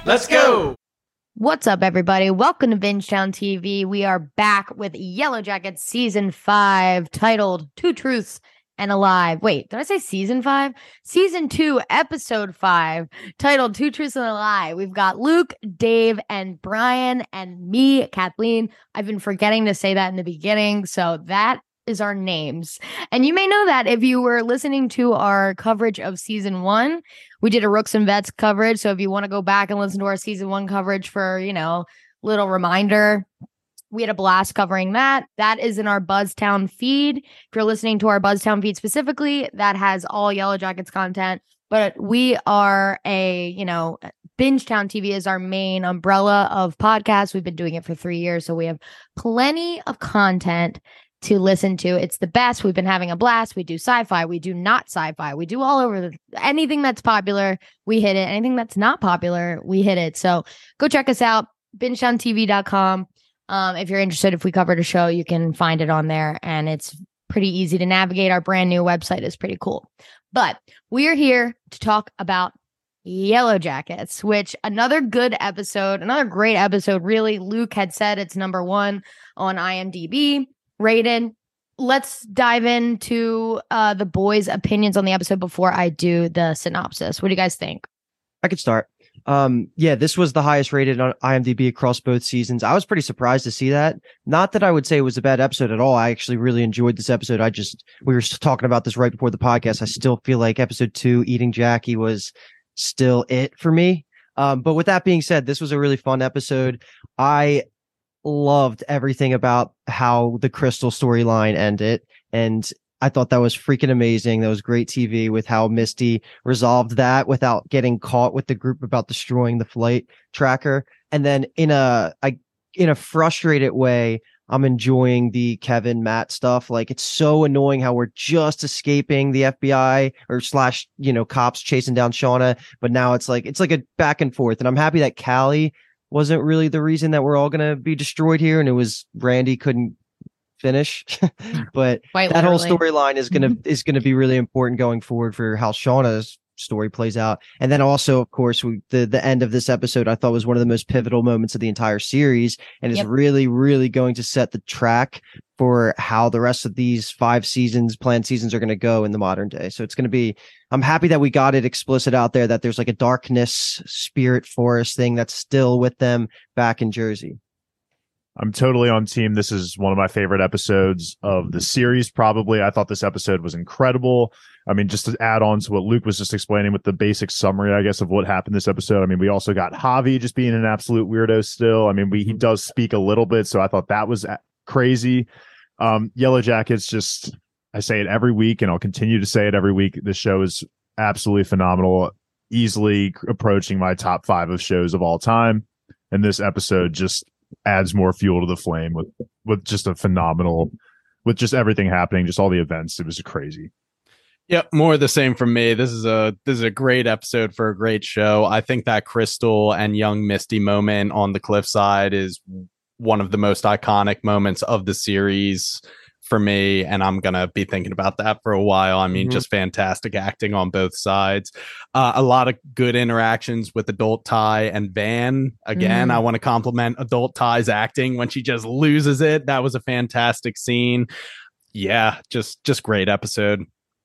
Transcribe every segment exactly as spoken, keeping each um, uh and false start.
Let's go! What's up, everybody? Welcome to Bingetown T V. We are back with Yellow Jackets Season five, titled Two Truths and a Lie. Wait, did I say Season five? Season two, Episode five, titled Two Truths and a Lie. We've got Luke, Dave, and Brian, and me, Kathleen. I've been forgetting to say that in the beginning, so that is our names. And you may know that if you were listening to our coverage of season one. We did a Rooks and Vets coverage. So if you want to go back and listen to our season one coverage for, you know, little reminder, we had a blast covering that. That is in our Buzztown feed. If you're listening to our Buzztown feed specifically, that has all Yellow Jackets content. But we are a, you know, Bingetown T V is our main umbrella of podcasts. We've been doing it for three years. So we have plenty of content to listen to. It's the best. We've been having a blast. We do sci-fi. We do not sci-fi. We do all over the, anything that's popular, we hit it. Anything that's not popular, we hit it. So go check us out, bingetown t v dot com. Um, if you're interested, if we covered a show, you can find it on there, and it's pretty easy to navigate. Our brand new website is pretty cool. But we are here to talk about Yellow Jackets, which another good episode, another great episode, really. Luke had said it's number one on I M D B. Rated. Let's dive into uh, the boys' opinions on the episode before I do the synopsis. What do you guys think? I could start. Um, yeah, this was the highest rated on I M D B across both seasons. I was pretty surprised to see that. Not that I would say it was a bad episode at all. I actually really enjoyed this episode. I just, we were talking about this right before the podcast. I still feel like episode two, Eating Jackie, was still it for me. Um, but with that being said, this was a really fun episode. I loved everything about how the Crystal storyline ended, and I thought that was freaking amazing. That was great T V with how Misty resolved that without getting caught with the group about destroying the flight tracker. And then in a, a in a frustrated way, I'm enjoying the Kevin Matt stuff. Like, it's so annoying how we're just escaping the F B I or slash, you know, cops chasing down Shauna, but now it's like it's like a back and forth. And I'm happy that Callie wasn't really the reason that we're all going to be destroyed here. And it was Randy couldn't finish, but Quite that literally. whole storyline is going to, is going to be really important going forward for how Shauna's story plays out. And then also, of course, we, the, the end of this episode, I thought was one of the most pivotal moments of the entire series. And is Yep. really, really going to set the track for how the rest of these five seasons, planned seasons, are going to go in the modern day. So it's going to be, I'm happy that we got it explicit out there that there's like a darkness spirit forest thing that's still with them back in Jersey. I'm totally on team. This is one of my favorite episodes of the series, probably. I thought this episode was incredible. I mean, just to add on to what Luke was just explaining with the basic summary, I guess, of what happened this episode. I mean, we also got Javi just being an absolute weirdo still. I mean, we he does speak a little bit, so I thought that was crazy. Um, Yellow Jackets, just, I say it every week, and I'll continue to say it every week. This show is absolutely phenomenal, easily approaching my top five of shows of all time. And this episode just adds more fuel to the flame with with just a phenomenal, with just everything happening, just all the events. It was crazy. Yep, more of the same from me. This is a this is a great episode for a great show. I think that Crystal and young Misty moment on the cliffside is one of the most iconic moments of the series for me, and I'm gonna be thinking about that for a while. I mean, mm-hmm. just fantastic acting on both sides. Uh, a lot of good interactions with Adult Ty and Van. Again, mm-hmm. I want to compliment Adult Ty's acting when she just loses it. That was a fantastic scene. Yeah, just just great episode.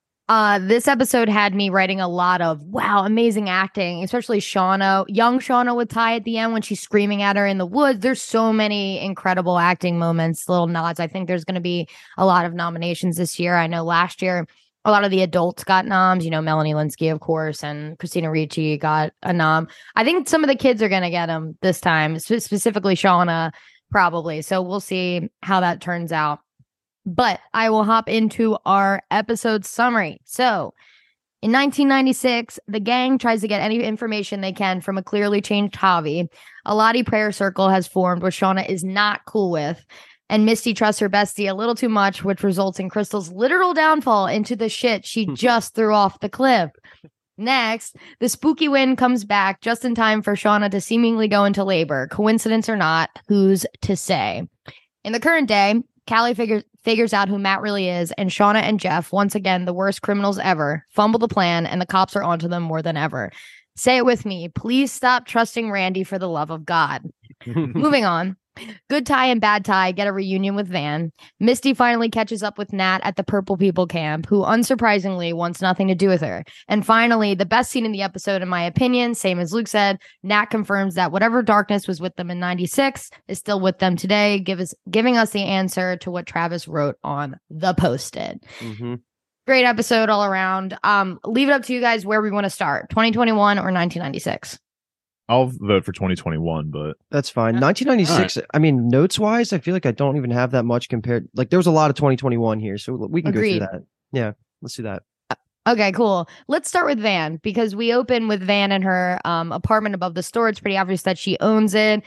Uh, this episode had me writing a lot of, wow, amazing acting, especially Shauna, young Shauna with Ty at the end when she's screaming at her in the woods. There's so many incredible acting moments, little nods. I think there's going to be a lot of nominations this year. I know last year, a lot of the adults got noms, you know, Melanie Linsky, of course, and Christina Ricci got a nom. I think some of the kids are going to get them this time, sp- specifically Shauna, probably. So we'll see how that turns out. But I will hop into our episode summary. So, in nineteen ninety-six, the gang tries to get any information they can from a clearly changed Javi. A Lottie prayer circle has formed, which Shauna is not cool with. And Misty trusts her bestie a little too much, which results in Crystal's literal downfall into the shit she just threw off the cliff. Next, the spooky wind comes back just in time for Shauna to seemingly go into labor. Coincidence or not, who's to say? In the current day, Callie figures figures out who Matt really is, and Shauna and Jeff, once again the worst criminals ever, fumble the plan, and the cops are onto them more than ever. Say it with me. Please stop trusting Randy for the love of God. Moving on. Good Ty and Bad Ty get a reunion with Van. Misty finally catches up with Nat at the Purple People camp, who unsurprisingly wants nothing to do with her. And finally, the best scene in the episode, in my opinion, same as Luke said, Nat confirms that whatever darkness was with them in ninety-six is still with them today, give us, giving us the answer to what Travis wrote on the Post-it. Mm-hmm. Great episode all around. Um, leave it up to you guys where we want to start, twenty twenty-one or nineteen ninety-six. I'll vote for twenty twenty-one, but that's fine. nineteen ninety-six, right. I mean, notes wise, I feel like I don't even have that much compared. Like, there was a lot of twenty twenty-one here, so we can Agreed. go through that. Yeah, let's do that. Okay, cool. Let's start with Van, because we open with Van in her um, apartment above the store. It's pretty obvious that she owns it.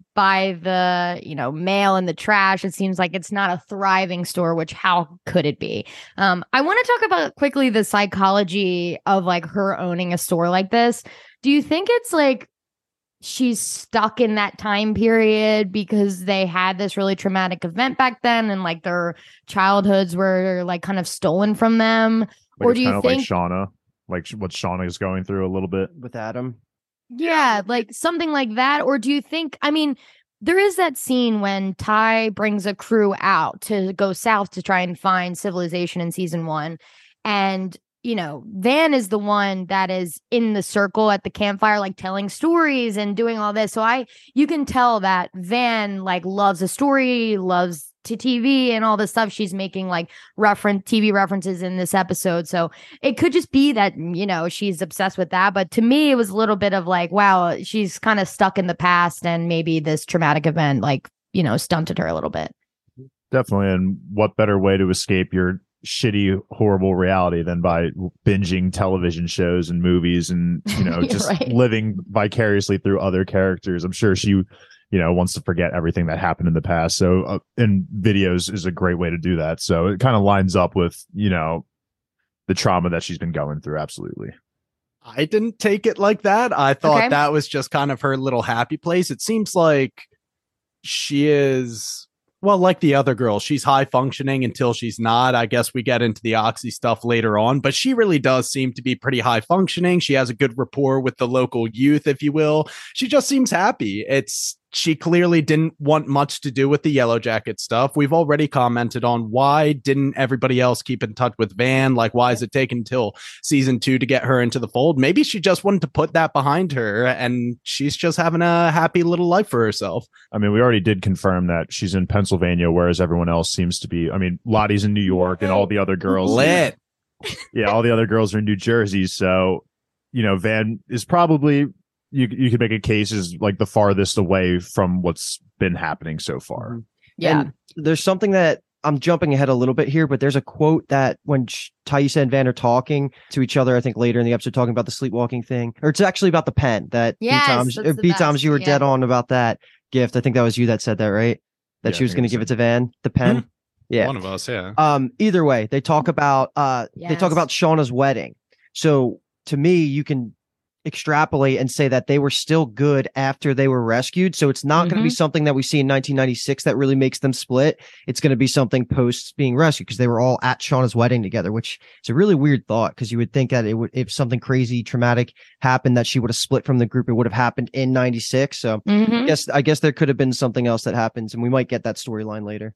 By the, you know, mail and the trash, it seems like it's not a thriving store, which how could it be? Um, I want to talk about quickly the psychology of like her owning a store like this. Do you think it's like she's stuck in that time period because they had this really traumatic event back then and like their childhoods were like kind of stolen from them? Like or do you kind think of like Shauna, like what Shauna is going through a little bit with Adam? Yeah, like something like that. Or do you think, I mean, there is that scene when Ty brings a crew out to go south to try and find civilization in season one. And you know, Van is the one that is in the circle at the campfire, like telling stories and doing all this. So I, you can tell that Van like loves a story, loves to T V and all this stuff. She's making like reference T V references in this episode. So it could just be that, you know, she's obsessed with that. But to me, it was a little bit of like, wow, she's kind of stuck in the past and maybe this traumatic event, like, you know, stunted her a little bit. Definitely. And what better way to escape your shitty, horrible reality than by binging television shows and movies and, you know, just right. living vicariously through other characters. I'm sure she, you know, wants to forget everything that happened in the past. So, uh, and videos is a great way to do that. So it kind of lines up with, you know, the trauma that she's been going through. Absolutely. I didn't take it like that. I thought okay. that was just kind of her little happy place. It seems like she is... Well, like the other girl, she's high functioning until she's not. I guess we get into the Oxy stuff later on, but she really does seem to be pretty high functioning. She has a good rapport with the local youth, if you will. She just seems happy. It's she clearly didn't want much to do with the Yellow Jacket stuff. We've already commented on why didn't everybody else keep in touch with Van? Like, why is it taking until season two to get her into the fold? Maybe she just wanted to put that behind her and she's just having a happy little life for herself. I mean, we already did confirm that she's in Pennsylvania, whereas everyone else seems to be. I mean, Lottie's in New York and all the other girls. Lit. Yeah, all the other girls are in New Jersey. So, you know, Van is probably... You you could make a case is like the farthest away from what's been happening so far. Yeah. And there's something that I'm jumping ahead a little bit here, but there's a quote that when Taissa and Van are talking to each other, I think later in the episode, talking about the sleepwalking thing, or it's actually about the pen that yes, B-Toms, or B-Toms, you were yeah. dead on about that gift. I think that was you that said that, right? That yeah, she was going to give it to Van, the pen. Mm-hmm. Yeah. One of us. Yeah. Um, either way, they talk about, uh, yes. they talk about Shauna's wedding. So to me, you can extrapolate and say that they were still good after they were rescued. So it's not mm-hmm. going to be something that we see in nineteen ninety-six that really makes them split. It's going to be something post being rescued because they were all at Shauna's wedding together, which is a really weird thought because you would think that it would, if something crazy traumatic happened, that she would have split from the group. It would have happened in ninety-six. So mm-hmm. I guess, I guess there could have been something else that happens and we might get that storyline later.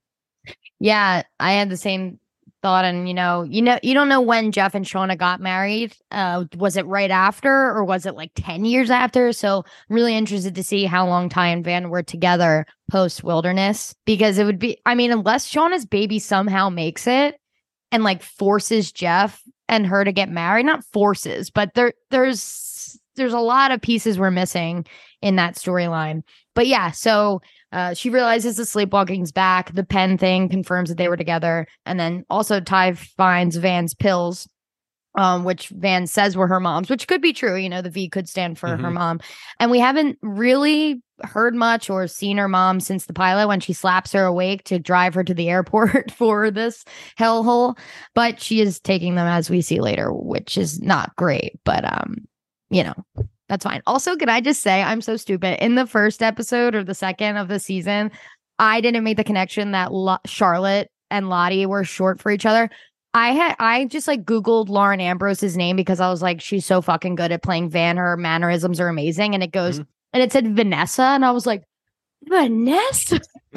Yeah, I had the same thought, and you know, you know, you don't know when Jeff and Shauna got married. Uh, was it right after, or was it like ten years after? So I'm really interested to see how long Ty and Van were together post Wilderness, because it would be, I mean, unless Shauna's baby somehow makes it and like forces Jeff and her to get married, not forces, but there, there's, there's a lot of pieces we're missing in that storyline. But yeah, so. Uh, she realizes the sleepwalking's back. The pen thing confirms that they were together. And then also Ty finds Van's pills, um, which Van says were her mom's, which could be true. You know, the V could stand for mm-hmm. her mom. And we haven't really heard much or seen her mom since the pilot when she slaps her awake to drive her to the airport for this hellhole. But she is taking them, as we see later, which is not great. But, um, you know. That's fine. Also, can I just say, I'm so stupid. In the first episode or the second of the season, I didn't make the connection that Lo- Charlotte and Lottie were short for each other. I had I just like Googled Lauren Ambrose's name because I was like, she's so fucking good at playing Van. Her mannerisms are amazing. And it goes mm-hmm. and it said Vanessa, and I was like, Vanessa? For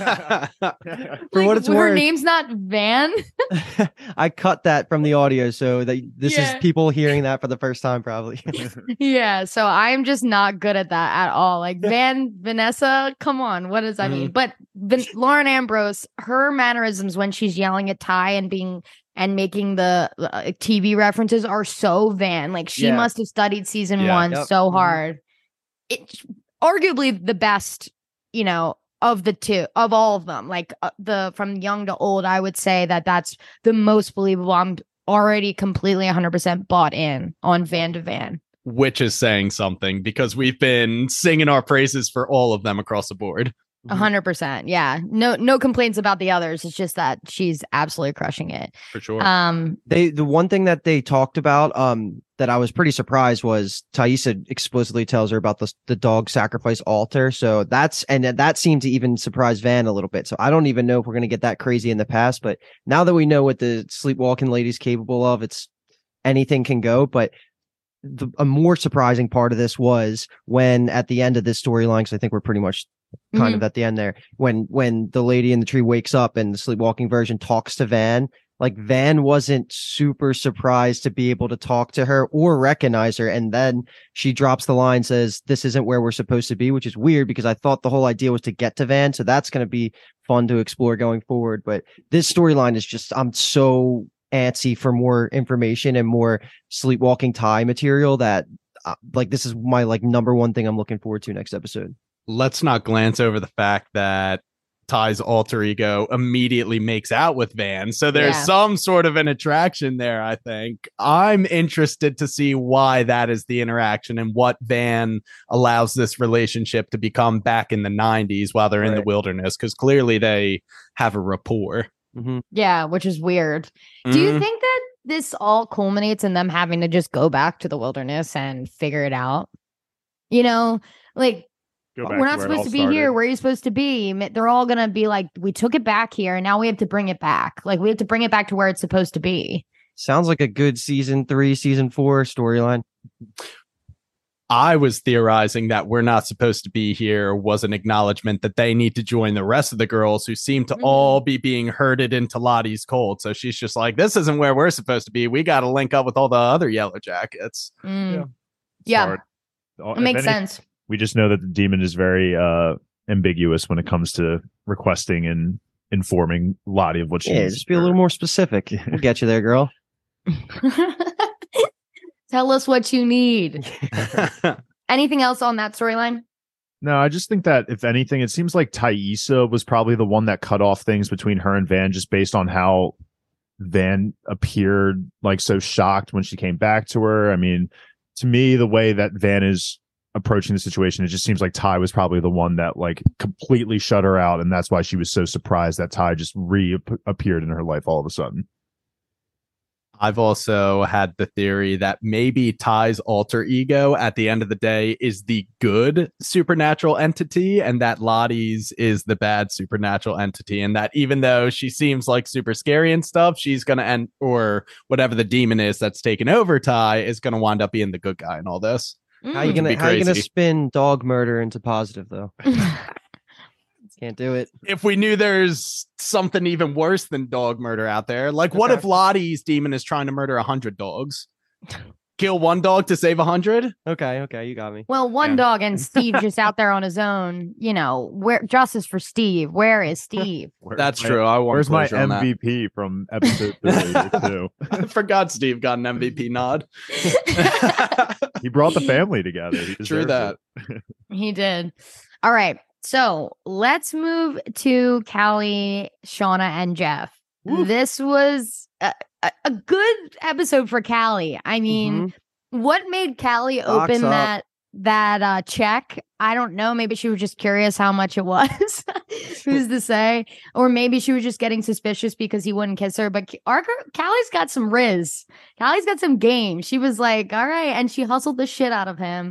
like, what it's her worth, name's not Van. I cut that from the audio, so that this Yeah. is people hearing that for the first time, probably. Yeah, so I'm just not good at that at all. Like Van Vanessa, come on, what does that Mm-hmm. mean? But Vin- Lauren Ambrose, her mannerisms when she's yelling at Ty and being and making the uh, T V references are so Van. Like she Yeah. must have studied season Yeah. one Yep. so Mhm. hard. It's arguably the best, you know, of the two, of all of them. Like uh, the from young to old, I would say that that's the most believable. I'm already completely one hundred percent bought in on Van to Van. Which is saying something because we've been singing our praises for all of them across the board. A hundred percent. Yeah. No, no complaints about the others. It's just that she's absolutely crushing it. For sure. Um, They the one thing that they talked about um that I was pretty surprised was Taissa explicitly tells her about the the dog sacrifice altar. So that's and that seemed to even surprise Van a little bit. So I don't even know if we're gonna get that crazy in the past, but now that we know what the sleepwalking lady's capable of, it's anything can go. But the a more surprising part of this was when at the end of this storyline, because I think we're pretty much kind mhm. of at the end there, when when the lady in the tree wakes up and the sleepwalking version talks to Van. Like Van wasn't super surprised to be able to talk to her or recognize her. And then she drops the line, says, this isn't where we're supposed to be, which is weird because I thought the whole idea was to get to Van. So that's going to be fun to explore going forward. But this storyline is just, I'm so antsy for more information and more sleepwalking Ty material that uh, like, this is my like number one thing I'm looking forward to next episode. Let's not glance over the fact that Ty's alter ego immediately makes out with Van. So there's Yeah. some sort of an attraction there, I think. I'm interested to see why that is the interaction and what Van allows this relationship to become back in the nineties while they're in the Right. wilderness, because clearly they have a rapport. Mm-hmm. Yeah, which is weird. Do you Mhm. think that this all culminates in them having to just go back to the wilderness and figure it out? You know, like Go back we're to not where it supposed all to be started. here. Where are you supposed to be? Ma- They're all gonna be like, we took it back here, and now we have to bring it back. Like we have to bring it back to where it's supposed to be. Sounds like a good season three, season four storyline. I was theorizing that we're not supposed to be here was an acknowledgement that they need to join the rest of the girls who seem to Mhm. all be being herded into Lottie's cold. So she's just like, this isn't where we're supposed to be. We got to link up with all the other yellow jackets. Mm. Yeah. Yeah, Smart. Uh, it if makes any- sense. We just know that the demon is very uh, ambiguous when it comes to requesting and informing Lottie of what she Yeah, needs. just be a little more specific. We'll get you there, girl. Tell us what you need. Anything else on that storyline? No, I just think that if anything, it seems like Taissa was probably the one that cut off things between her and Van, just based on how Van appeared like so shocked when she came back to her. I mean, to me, the way that Van is approaching the situation, it just seems like Ty was probably the one that like completely shut her out, and that's why she was so surprised that Ty just reappeared in her life all of a sudden. I've also had the theory that maybe Ty's alter ego at the end of the day is the good supernatural entity, and that Lottie's is the bad supernatural entity. And that even though she seems like super scary and stuff, she's going to end, or whatever the demon is that's taken over Ty is going to wind up being the good guy in all this. How you Mm. gonna be how you gonna crazy. spin dog murder into positive though? Can't do it. If we knew there's something even worse than dog murder out there, like what Okay. if Lottie's demon is trying to murder a hundred dogs? Kill one dog to save a hundred? Okay, okay, you got me. Well, one Yeah. dog and Steve just out there on his own. You know, where justice for Steve. Where is Steve? Where's That's my- true. I want Where's my closure on that. M V P from episode two? I forgot Steve got an M V P nod. He brought the family together. He True deserved that. it. He did. All right. So let's move to Callie, Shauna, and Jeff. Woo. This was a, a, a good episode for Callie. I mean, Mhm. what made Callie Stocks open up. that that uh check? I don't know. Maybe she was just curious how much it was. Who's to say? Or maybe she was just getting suspicious because he wouldn't kiss her. But our girl- Callie's got some riz. Callie's got some game. She was like, all right. And she hustled the shit out of him.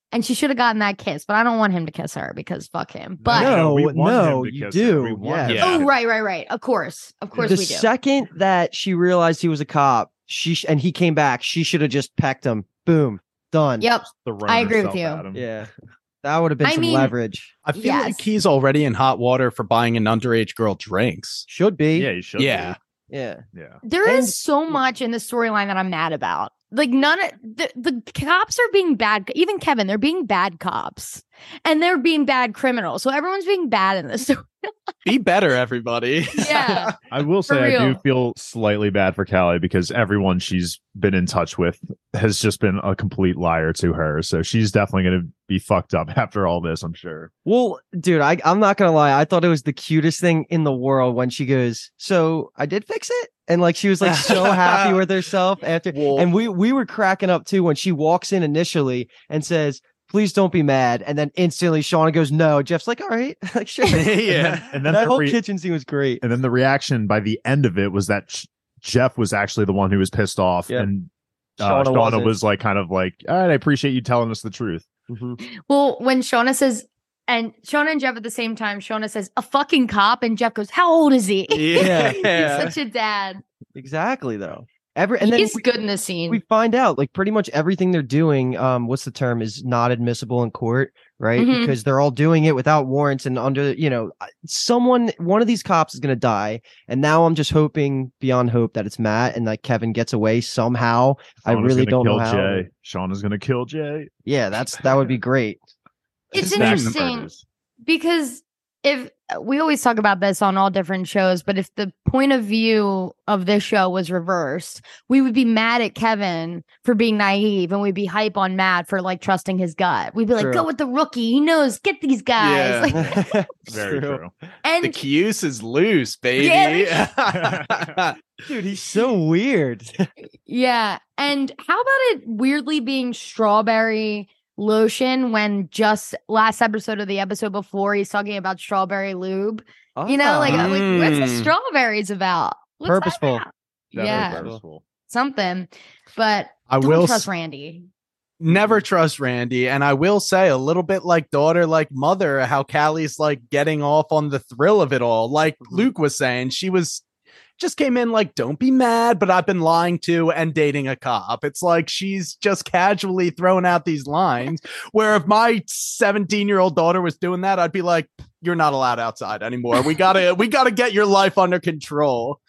and she should have gotten that kiss, but I don't want him to kiss her because fuck him. But No, we want no, him to you kiss do, her. We want yeah. him oh, to- right, right, right. Of course, of course the we do. second that she realized he was a cop, she sh- and he came back, she should have just pecked him. Boom, done. Yep. Thrown I agree with herself you. at him. Yeah, that would have been I some mean- leverage. I feel Yes. like he's already in hot water for buying an underage girl drinks. Should be. Yeah, you should. Yeah. Yeah. be. Yeah. There is And- so much in the storyline that I'm mad about. Like none of the, the cops are being bad. Even Kevin, they're being bad cops and they're being bad criminals. So everyone's being bad in this story. Be better, everybody. Yeah. I will For say I real. do feel slightly bad for Callie because everyone she's been in touch with has just been a complete liar to her. So she's definitely going to be fucked up after all this, I'm sure. Well, dude, I, I'm not gonna lie. I thought it was the cutest thing in the world when she goes, "So I did fix it," and like she was like so happy with herself after. Well- and we we were cracking up too when she walks in initially and says, "Please don't be mad," and then instantly Shauna goes, "No." Jeff's like, "All right," like sure. Yeah. And then, and then that the whole re- kitchen scene was great. and then the reaction by the end of it was that Sh- Jeff was actually the one who was pissed off, Yep. and uh, Shauna Shauna, wasn't. was like kind of like, "All right, I appreciate you telling us the truth." Mhm. Well, when Shauna says, and Shauna and Jeff at the same time, Shauna says, "A fucking cop," and Jeff goes, "How old is he?" Yeah. He's such a dad. Exactly though. Every and then He's we, good in this scene. we find out like pretty much everything they're doing. Um, what's the term? Is not admissible in court, right? Mhm. Because they're all doing it without warrants and under, you know, someone, one of these cops is gonna die, and now I'm just hoping beyond hope that it's Matt and like Kevin gets away somehow. I Shauna's really gonna don't kill know how. Jay. Shauna's gonna kill Jay. Yeah, that's that would be great. It's Stack the interesting murders. because if we always talk about this on all different shows, but if the point of view of this show was reversed, we would be mad at Kevin for being naive and we'd be hype on Matt for like trusting his gut. We'd be like, True. go with the rookie. He knows, get these guys. Yeah. Like, Very True. true. and The cuse is loose, baby. Yeah. Dude, he's so weird. yeah. And how about it weirdly being strawberry lotion when just last episode of the episode before he's talking about strawberry lube? You know, like, Ah. I'm like what's the Mm. strawberries about? What's that Purposeful. about? Definitely Yeah. purposeful. Something. But I don't will trust s- Randy. never trust Randy. And I will say a little bit like daughter, like mother, how Callie's like getting off on the thrill of it all. Like Luke was saying, she was just came in like, don't be mad, but I've been lying to and dating a cop. It's like she's just casually throwing out these lines. Where if my seventeen year old daughter was doing that, I'd be like, you're not allowed outside anymore. We gotta, we gotta get your life under control.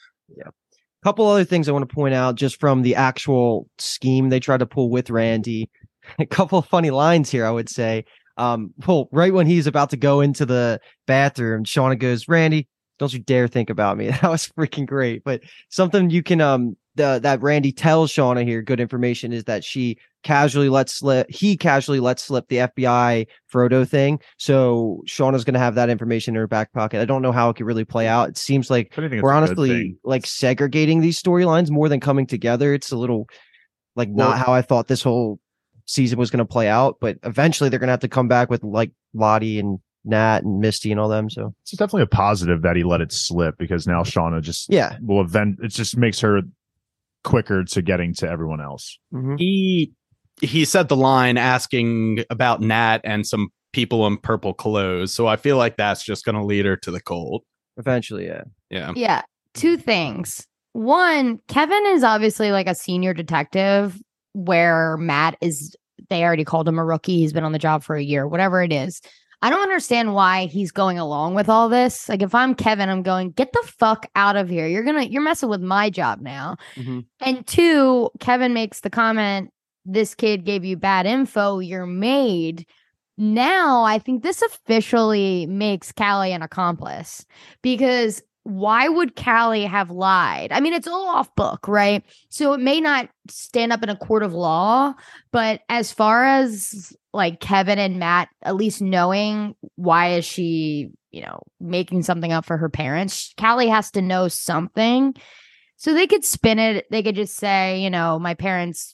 Couple other things I want to point out just from the actual scheme they tried to pull with Randy. A couple of funny lines here, I would say. Um, well, right when he's about to go into the bathroom, Shauna goes, "Randy, don't you dare think about me." That was freaking great. But something you can um the, that Randy tells Shauna here, good information, is that she casually lets slip he casually lets slip the F B I Frodo thing. So Shauna's gonna have that information in her back pocket. I don't know how it could really play out. It seems like But I think it's we're a good honestly thing. like segregating these storylines more than coming together. It's a little like Well- not how I thought this whole season was going to play out, but eventually they're going to have to come back with like Lottie and Nat and Misty and all them. So It's definitely a positive that he let it slip because now Shauna just yeah. will event. It just makes her quicker to getting to everyone else. Mhm. He he said the line asking about Nat and some people in purple clothes. So I feel like that's just gonna lead her to the cold. Eventually, yeah. Yeah. Yeah. Two things. One, Kevin is obviously like a senior detective where Matt is, they already called him a rookie. He's been on the job for a year, whatever it is. I don't understand why he's going along with all this. Like if I'm Kevin, I'm going, get the fuck out of here. You're going to, you're messing with my job now. Mhm. And two, Kevin makes the comment, this kid gave you bad info. You're made. Now I think this officially makes Callie an accomplice because why would Callie have lied? I mean, it's all off book, right? So it may not stand up in a court of law, but as far as like Kevin and Matt, at least knowing why is she, you know, making something up for her parents, Callie has to know something. So they could spin it. They could just say, you know, my parents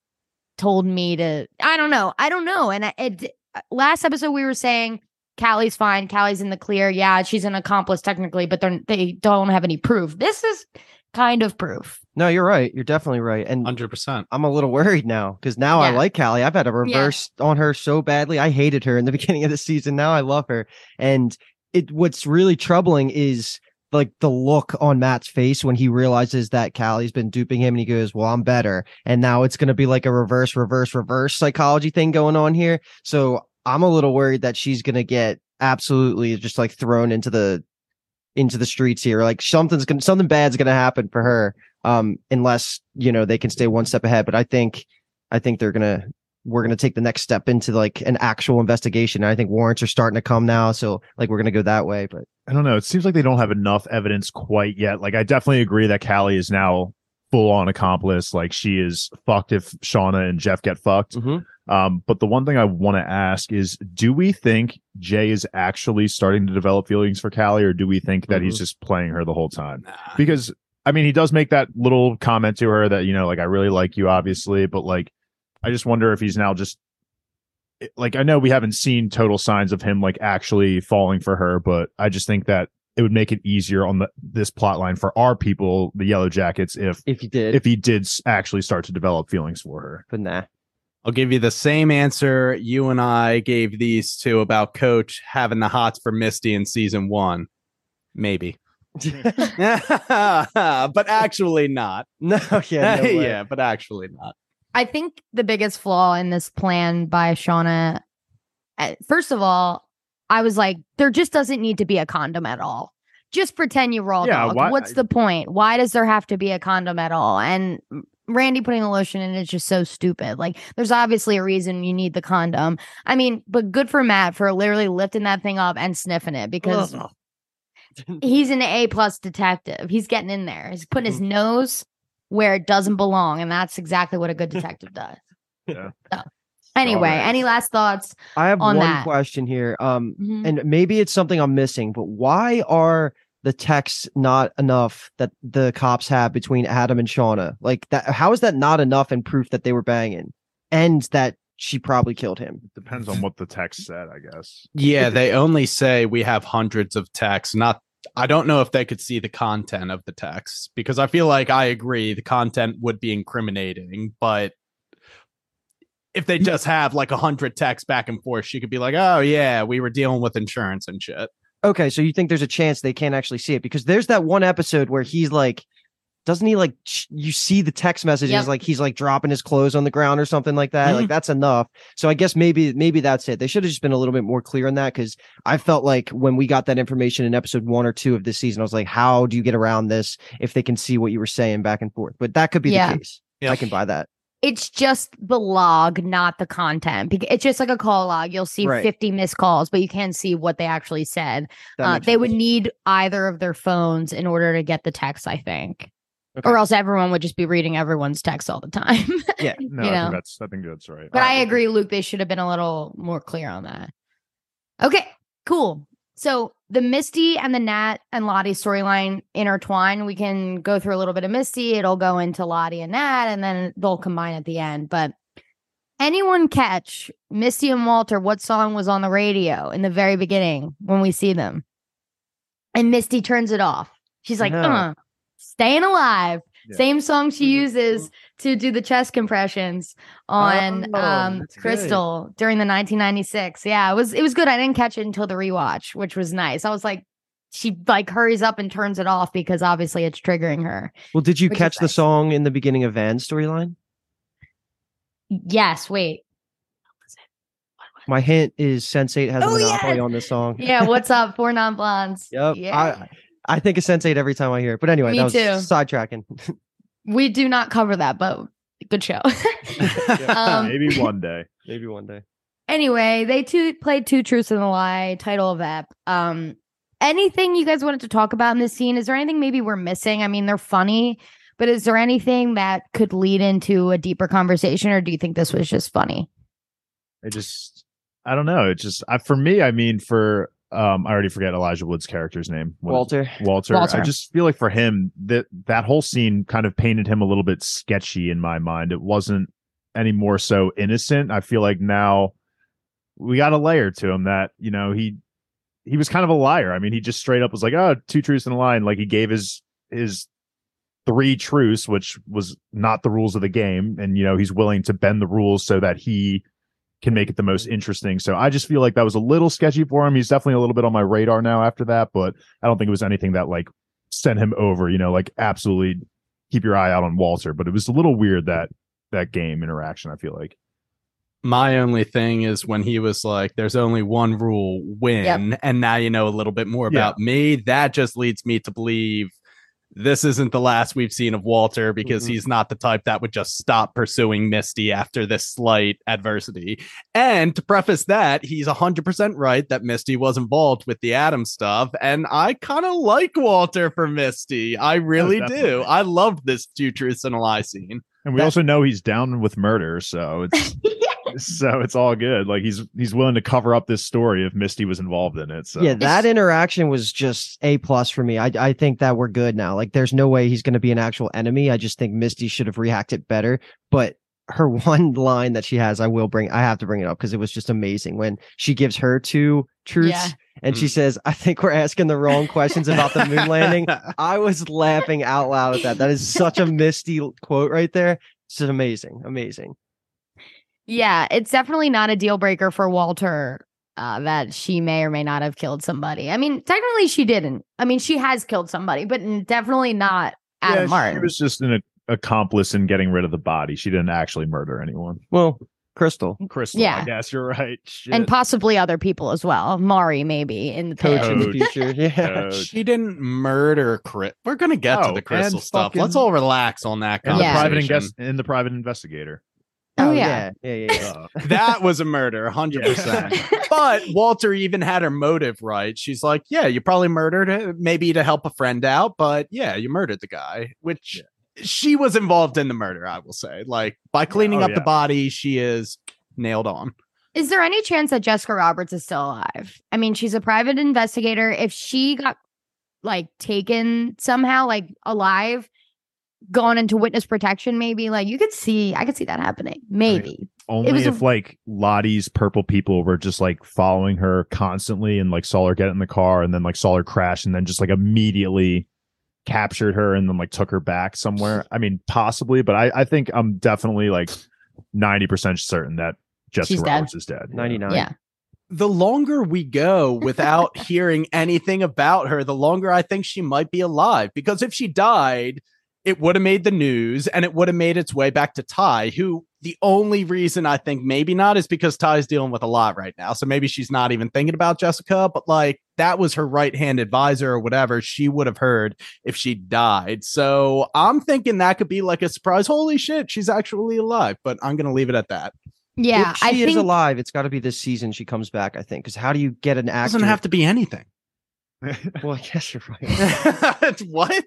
told me to, I don't know. I don't know. And it, last episode we were saying, Callie's fine. Callie's in the clear. Yeah, she's an accomplice technically, but they're, they don't have any proof. This is kind of proof. No, you're right. You're definitely right. And one hundred percent. I'm a little worried now because now I Yeah. like Callie. I've had a reverse on her so badly. I hated her in the beginning of the season. Now I love her. And it what's really troubling is like the look on Matt's face when he realizes that Callie's been duping him and he goes, well, I'm better. And now it's going to be like a reverse, reverse, reverse psychology thing going on here. So I'm a little worried that she's going to get absolutely just like thrown into the into the streets here. Like something's going to something bad's going to happen for her. Um, unless, you know, they can stay one step ahead. But I think, I think they're going to, we're going to take the next step into like an actual investigation. And I think warrants are starting to come now. So like, we're going to go that way, but I don't know. It seems like they don't have enough evidence quite yet. Like, I definitely agree that Callie is now full on accomplice. Like, she is fucked if Shauna and Jeff get fucked. mm-hmm. Um, but the one thing I want to ask is, do we think Jay is actually starting to develop feelings for Callie, or do we think that mm-hmm. he's just playing her the whole time? Nah. Because I mean, he does make that little comment to her that, you know, like, I really like you, obviously, but like, I just wonder if he's now just like, I know we haven't seen total signs of him like actually falling for her, but I just think that it would make it easier on the this plot line for our people, the Yellow Jackets, if if you did, if he did s- actually start to develop feelings for her. but nah. I'll give you the same answer you and I gave these two about Coach having the hots for Misty in season one. Maybe. But actually not. No, yeah, no way. Yeah, but actually not. I think the biggest flaw in this plan by Shauna, uh, first of all, I was like, there just doesn't need to be a condom at all. Just pretend you raw Yeah, dog. why- What's the point? Why does there have to be a condom at all? And Randy putting the lotion in is just so stupid. Like, there's obviously a reason you need the condom. I mean, but good for Matt for literally lifting that thing up and sniffing it, because Ugh. he's an A plus detective. He's getting in there. He's putting his nose where it doesn't belong, and that's exactly what a good detective does. Yeah. So, anyway, Alright. any last thoughts? I have on one that. question here. Um, Mhm. and maybe it's something I'm missing, but why are the texts not enough that the cops have between Adam and Shauna? Like that, how is that not enough in proof that they were banging and that she probably killed him? Depends on what the text said, I guess. Yeah, they only say we have hundreds of texts. Not, I don't know if they could see the content of the texts, because I feel like I agree the content would be incriminating, but if they just have like a hundred texts back and forth, she could be like, "Oh yeah, we were dealing with insurance and shit." Okay, so you think there's a chance they can't actually see it? Because there's that one episode where he's like, doesn't he like, sh- you see the text messages, Yep. like he's like dropping his clothes on the ground or something like that. Mhm. Like that's enough. So I guess maybe, maybe that's it. They should have just been a little bit more clear on that. Cause I felt like when we got that information in episode one or two of this season, I was like, how do you get around this if they can see what you were saying back and forth? But that could be Yeah. the case. Yeah. I can buy that. It's just the log, not the content. Bec- It's just like a call log. You'll see Right. fifty missed calls, but you can't see what they actually said. That Uh, makes they would sense. need either of their phones in order to get the text, I think. Okay. Or else everyone would just be reading everyone's text all the time. Yeah. No, You I know. think that's I think that's right. But All I right. agree, Luke, they should have been a little more clear on that. Okay, cool. So the Misty and the Nat and Lottie storyline intertwine. We can go through a little bit of Misty. It'll go into Lottie and Nat, and then they'll combine at the end. But anyone catch Misty and Walter what song was on the radio in the very beginning when we see them? And Misty turns it off. She's like, No. uh, staying alive. Yeah. Same song she uses to do the chest compressions on Oh, um that's good. Crystal during the nineteen ninety-six. Yeah, it was it was good. I didn't catch it until the rewatch, which was nice. I was like, she like hurries up and turns it off because obviously it's triggering her. Well, did you Which is catch the nice. song in the beginning of Van's storyline? Yes, wait. My hint is Sense eight has a Oh, monopoly yes! on this song. Yeah, what's up? Four non-blondes. Yep. Yeah. I I think of Sense eight every time I hear it. But anyway, Me that was too. sidetracking. We do not cover that, but good show. um, Maybe one day. Maybe one day. Anyway, they two played Two Truths and a Lie, title of ep. Um, anything you guys wanted to talk about in this scene? Is there anything maybe we're missing? I mean, they're funny, but is there anything that could lead into a deeper conversation, or do you think this was just funny? It just I don't know. It just I, for me, I mean, for um, I already forget Elijah Wood's character's name. What is Walter. it? Walter. Walter. I just feel like for him that that whole scene kind of painted him a little bit sketchy in my mind. It wasn't any more so innocent. I feel like now we got a layer to him that, you know, he he was kind of a liar. I mean, he just straight up was like, "Oh, two truths and a lie," and like he gave his his three truths, which was not the rules of the game. And, you know, he's willing to bend the rules so that he can make it the most interesting. So I just feel like that was a little sketchy for him. He's definitely a little bit on my radar now after that, but I don't think it was anything that like sent him over, you know, like absolutely keep your eye out on Walter. But it was a little weird that that game interaction, I feel like. My only thing is when he was like, there's only one rule, win. Yep. And now you know a little bit more about yeah. me. That just leads me to believe this isn't the last we've seen of Walter, because mm-hmm. he's not the type that would just stop pursuing Misty after this slight adversity. And to preface that, he's one hundred percent right that Misty was involved with the Adam stuff. And I kind of like Walter for Misty. I really oh, do. I loved this Two Truths and a Lie scene. And we That's- also know he's down with murder, so it's... So it's all good. Like he's he's willing to cover up this story if Misty was involved in it. So yeah, that interaction was just A plus for me. I I think that we're good now. Like there's no way he's going to be an actual enemy. I just think Misty should have reacted better. But her one line that she has, I will bring. I have to bring it up because it was just amazing when she gives her two truths. Yeah. And she says, I think we're asking the wrong questions about the moon landing. I was laughing out loud at that. That is such a Misty quote right there. It's amazing, amazing. Yeah, it's definitely not a deal breaker for Walter uh, that she may or may not have killed somebody. I mean, technically she didn't. I mean, she has killed somebody, but definitely not Adam yeah, Martin. She was just an accomplice in getting rid of the body. She didn't actually murder anyone. Well, Crystal. Crystal, yeah. I guess you're right. Shit. And possibly other people as well. Mari, maybe, in the Coach in the future. Yeah. She didn't murder Chris. We're going to get oh, to the Crystal stuff. Fucking... Let's all relax on that conversation. And the private, invest- and the private investigator. Oh, yeah. Yeah, yeah, yeah. yeah. That was a murder, one hundred percent. But Walter even had her motive right. She's like, yeah, you probably murdered him, maybe to help a friend out, but yeah, you murdered the guy, which yeah. she was involved in the murder, I will say. Like, by cleaning oh, up yeah. the body, she is nailed on. Is there any chance that Jessica Roberts is still alive? I mean, she's a private investigator. If she got, like, taken somehow, like, alive, gone into witness protection, maybe, like you could see I could see that happening, maybe. I mean, only if a- like Lottie's purple people were just like following her constantly and like saw her get in the car and then like saw her crash and then just like immediately captured her and then like took her back somewhere. I mean, possibly, but I, I think I'm definitely like ninety percent certain that Jessica She's Roberts dead. is dead. ninety-nine Yeah. The longer we go without hearing anything about her, the longer I think she might be alive, because if she died, it would have made the news and it would have made its way back to Ty, who the only reason I think maybe not is because Ty's dealing with a lot right now. So maybe she's not even thinking about Jessica, but like that was her right-hand advisor or whatever she would have heard if she died. So I'm thinking that could be like a surprise. Holy shit, she's actually alive, but I'm going to leave it at that. Yeah, if she I is think... alive, it's got to be this season she comes back, I think, because how do you get an actor? It doesn't have to be anything. Well, I guess you're right. What?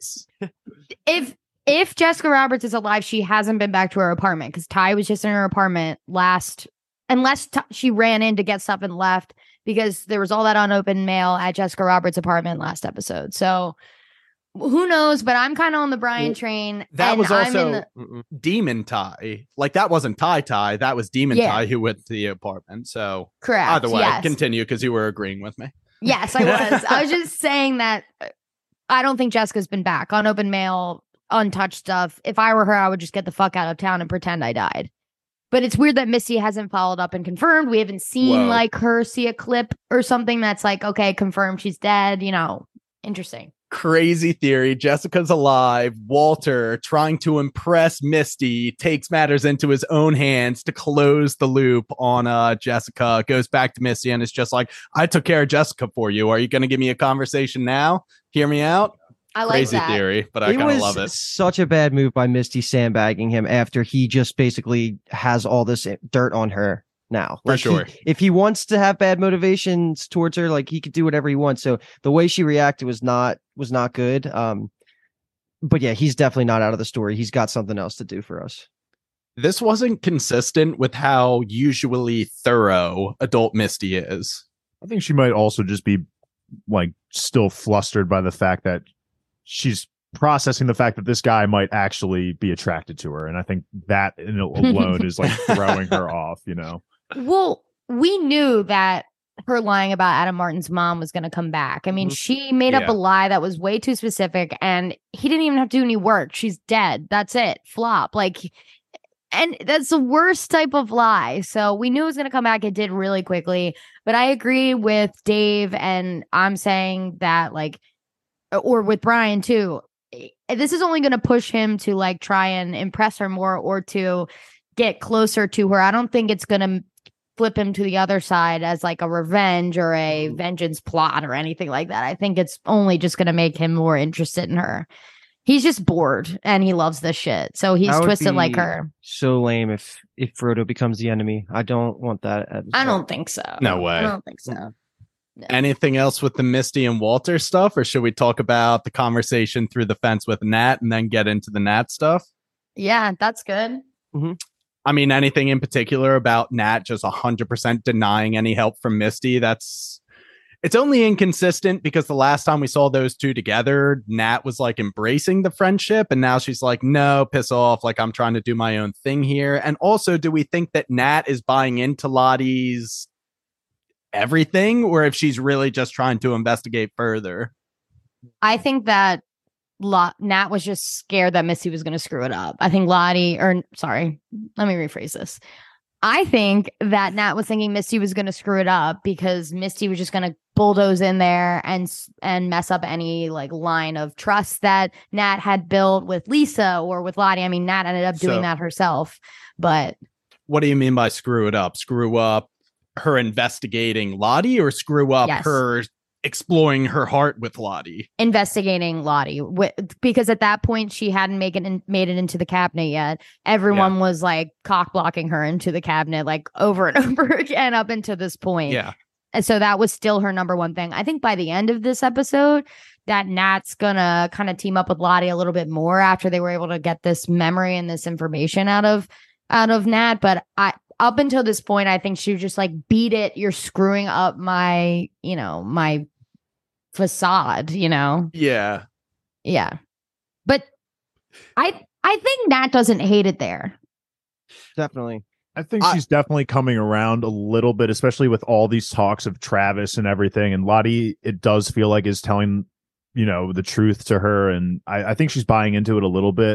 If if Jessica Roberts is alive, she hasn't been back to her apartment because Ty was just in her apartment last, unless t- she ran in to get stuff and left, because there was all that unopened mail at Jessica Roberts' apartment last episode. So who knows? But I'm kind of on the Brian well, train. That and was also the... Demon Ty. Like that wasn't Ty Ty. That was Demon yeah. Ty who went to the apartment. So correct. Either way, yes. continue because you were agreeing with me. Yes, I was. I was just saying that I don't think Jessica's been back on open mail, untouched stuff. If I were her, I would just get the fuck out of town and pretend I died. But it's weird that Misty hasn't followed up and confirmed. We haven't seen Whoa. like her see a clip or something that's like, okay, confirmed she's dead. You know, interesting. Crazy theory. Jessica's alive. Walter, trying to impress Misty, takes matters into his own hands to close the loop on uh, Jessica. Goes back to Misty and is just like, I took care of Jessica for you. Are you going to give me a conversation now? Hear me out? I like Crazy that. theory, but I kind of love it. Such a bad move by Misty sandbagging him after he just basically has all this dirt on her now. For like sure. He, if he wants to have bad motivations towards her, like he could do whatever he wants. So the way she reacted was not was not good. Um, but yeah, he's definitely not out of the story. He's got something else to do for us. This wasn't consistent with how usually thorough adult Misty is. I think she might also just be like still flustered by the fact that she's processing the fact that this guy might actually be attracted to her. And I think that alone is like throwing her off, you know? Well, we knew that her lying about Adam Martin's mom was going to come back. I mean, Mhm. she made up Yeah. a lie that was way too specific, and he didn't even have to do any work. She's dead. That's it. Flop. Like, and that's the worst type of lie. So we knew it was going to come back. It did really quickly. But I agree with Dave, and I'm saying that, like, or with Brian too. This is only going to push him to like try and impress her more or to get closer to her. I don't think it's going to flip him to the other side as like a revenge or a vengeance plot or anything like that. I think it's only just going to make him more interested in her. He's just bored and he loves this shit. So he's That would twisted like be her. So lame if if Frodo becomes the enemy. I don't want that. At I don't think so. No way. I don't think so. Anything else with the Misty and Walter stuff, or should we talk about the conversation through the fence with Nat and then get into the Nat stuff? Yeah, that's good. I mean, anything in particular about Nat just one hundred percent denying any help from Misty? That's it's only inconsistent because the last time we saw those two together, Nat was like embracing the friendship, and now she's like, no, piss off, like I'm trying to do my own thing here. And also, do we think that Nat is buying into Lottie's everything, or if she's really just trying to investigate further? I think that Lot Nat was just scared that Misty was going to screw it up. I think Lottie, or sorry, let me rephrase this. I think that Nat was thinking Misty was going to screw it up because Misty was just going to bulldoze in there and and mess up any like line of trust that Nat had built with Lisa or with Lottie. I mean, Nat ended up doing So- that herself, but What do you mean by screw it up? Screw up her investigating Lottie, or screw up Yes. her exploring her heart with Lottie? investigating Lottie wi- because at that point she hadn't made it in, made it into the cabinet yet. Everyone was like cock blocking her into the cabinet like over and over again up until this point. Yeah. And so that was still her number one thing. I think by the end of this episode that Nat's gonna kind of team up with Lottie a little bit more after they were able to get this memory and this information out of out of Nat. But I up until this point, I think she was just like, beat it. You're screwing up my, you know, my facade, you know? Yeah. Yeah. But I I think Nat doesn't hate it there. Definitely. I think I- she's definitely coming around a little bit, especially with all these talks of Travis and everything. And Lottie, it does feel like is telling, you know, the truth to her. And I, I think she's buying into it a little bit.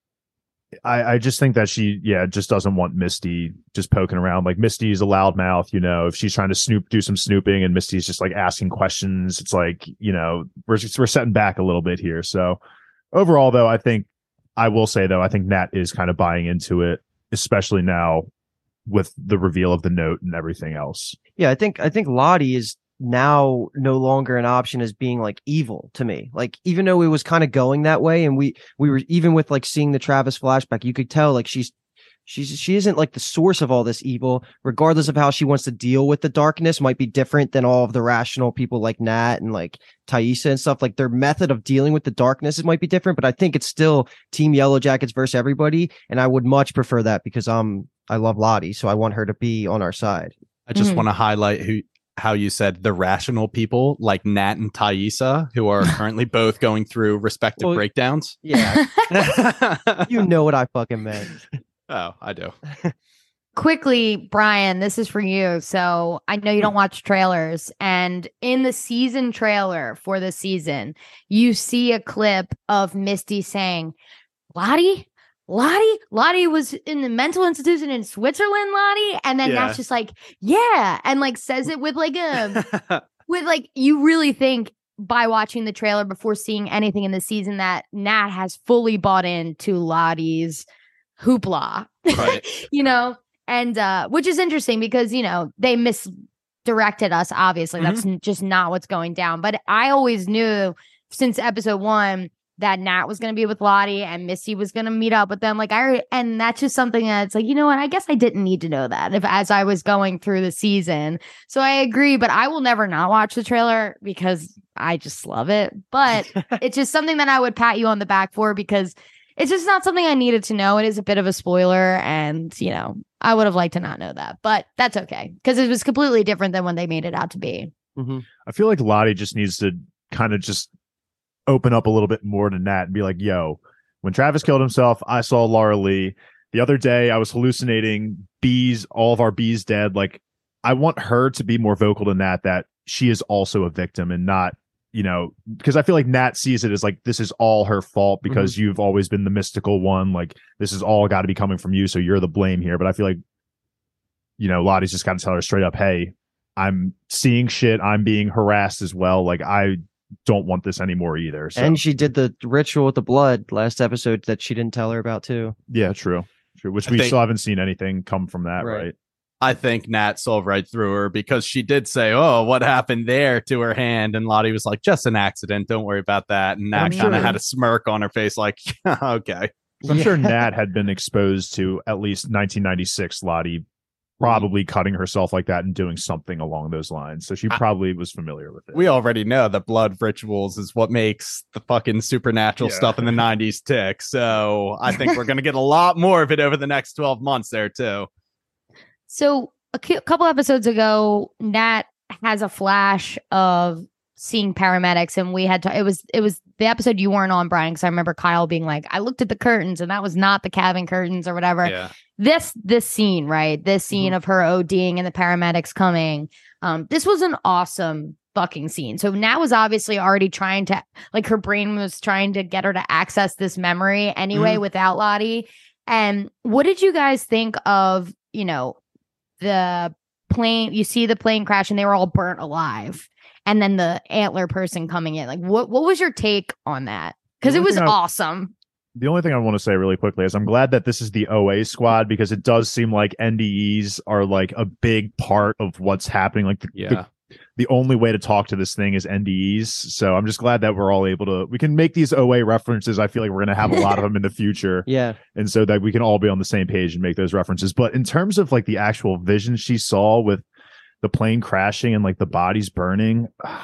I, I just think that she, yeah, just doesn't want Misty just poking around. Like Misty's a loudmouth, you know, if she's trying to snoop, do some snooping and Misty's just like asking questions, it's like, you know, we're just, we're setting back a little bit here. So overall, though, I think I will say, though, I think Nat is kind of buying into it, especially now with the reveal of the note and everything else. Yeah, I think I think Lottie is now no longer an option as being like evil to me. Like even though it was kind of going that way, and we we were even with like seeing the Travis flashback, you could tell like she's she's she isn't like the source of all this evil, regardless of how she wants to deal with the darkness might be different than all of the rational people like Nat and like Taissa and stuff. Like their method of dealing with the darkness it might be different, but I think it's still Team Yellow Jackets versus everybody, and I would much prefer that because um I love Lottie, so I want her to be on our side. I just Mhm. want to highlight who how you said the rational people like Nat and Taissa, who are currently both going through respective Well, breakdowns. Yeah, you know what I fucking meant. Oh, I do. Quickly, Brian, this is for you. So I know you don't watch trailers, and in the season trailer for the season, you see a clip of Misty saying, Lottie, Lottie, Lottie was in the mental institution in Switzerland, Lottie. And then Yeah. Nat's just like, yeah. And like says it with like a, with like, you really think by watching the trailer before seeing anything in the season that Nat has fully bought into Lottie's hoopla, Right. you know? And uh, which is interesting because, you know, they misdirected us, obviously. That's n- just not what's going down. But I always knew since episode one that Nat was going to be with Lottie and Misty was going to meet up with them. Like I, and that's just something that's like, you know what? I guess I didn't need to know that if as I was going through the season. So I agree, but I will never not watch the trailer because I just love it. But it's just something that I would pat you on the back for because it's just not something I needed to know. It is a bit of a spoiler, and you know, I would have liked to not know that, but that's okay because it was completely different than when they made it out to be. Mm-hmm. I feel like Lottie just needs to kind of just open up a little bit more to Nat and be like, yo, when Travis killed himself, I saw Laura Lee. The other day, I was hallucinating bees, all of our bees dead. Like, I want her to be more vocal than that, that she is also a victim and not, you know, because I feel like Nat sees it as like, this is all her fault because mm-hmm. you've always been the mystical one. Like, this is all got to be coming from you. So you're the blame here. But I feel like, you know, Lottie's just got to tell her straight up, hey, I'm seeing shit. I'm being harassed as well. Like, I don't want this anymore either. So. And she did the ritual with the blood last episode that she didn't tell her about too. Yeah, true. True. Which I we think, still haven't seen anything come from that, right? right? I think Nat saw right through her because she did say, oh, what happened there to her hand? And Lottie was like, just an accident. Don't worry about that. And Nat kind of sure. had a smirk on her face like, okay. So I'm yeah. sure Nat had been exposed to at least nineteen ninety-six Lottie probably cutting herself like that and doing something along those lines. So she probably was familiar with it. We already know that blood rituals is what makes the fucking supernatural yeah. stuff in the nineties tick. So I think we're going to get a lot more of it over the next twelve months there too. So a cu- couple episodes ago, Nat has a flash of seeing paramedics, and we had to. It was it was the episode you weren't on, Brian, because I remember Kyle being like, "I looked at the curtains, and that was not the cabin curtains or whatever." Yeah. This this scene, right? This scene mm-hmm. of her ODing and the paramedics coming. Um, this was an awesome fucking scene. So Nat was obviously already trying to, like, her brain was trying to get her to access this memory anyway mm-hmm. without Lottie. And what did you guys think of, you know, the plane? You see the plane crash and they were all burnt alive, and then the antler person coming in. Like, what what was your take on that? Because it was I, awesome. The only thing I want to say really quickly is I'm glad that this is the O A squad, because it does seem like N D Es are like a big part of what's happening. Like, the, yeah. the, the only way to talk to this thing is N D Es. So I'm just glad that we're all able to, we can make these O A references. I feel like we're going to have a lot of them in the future. Yeah. And so that we can all be on the same page and make those references. But in terms of like the actual vision she saw with the plane crashing and like the bodies burning,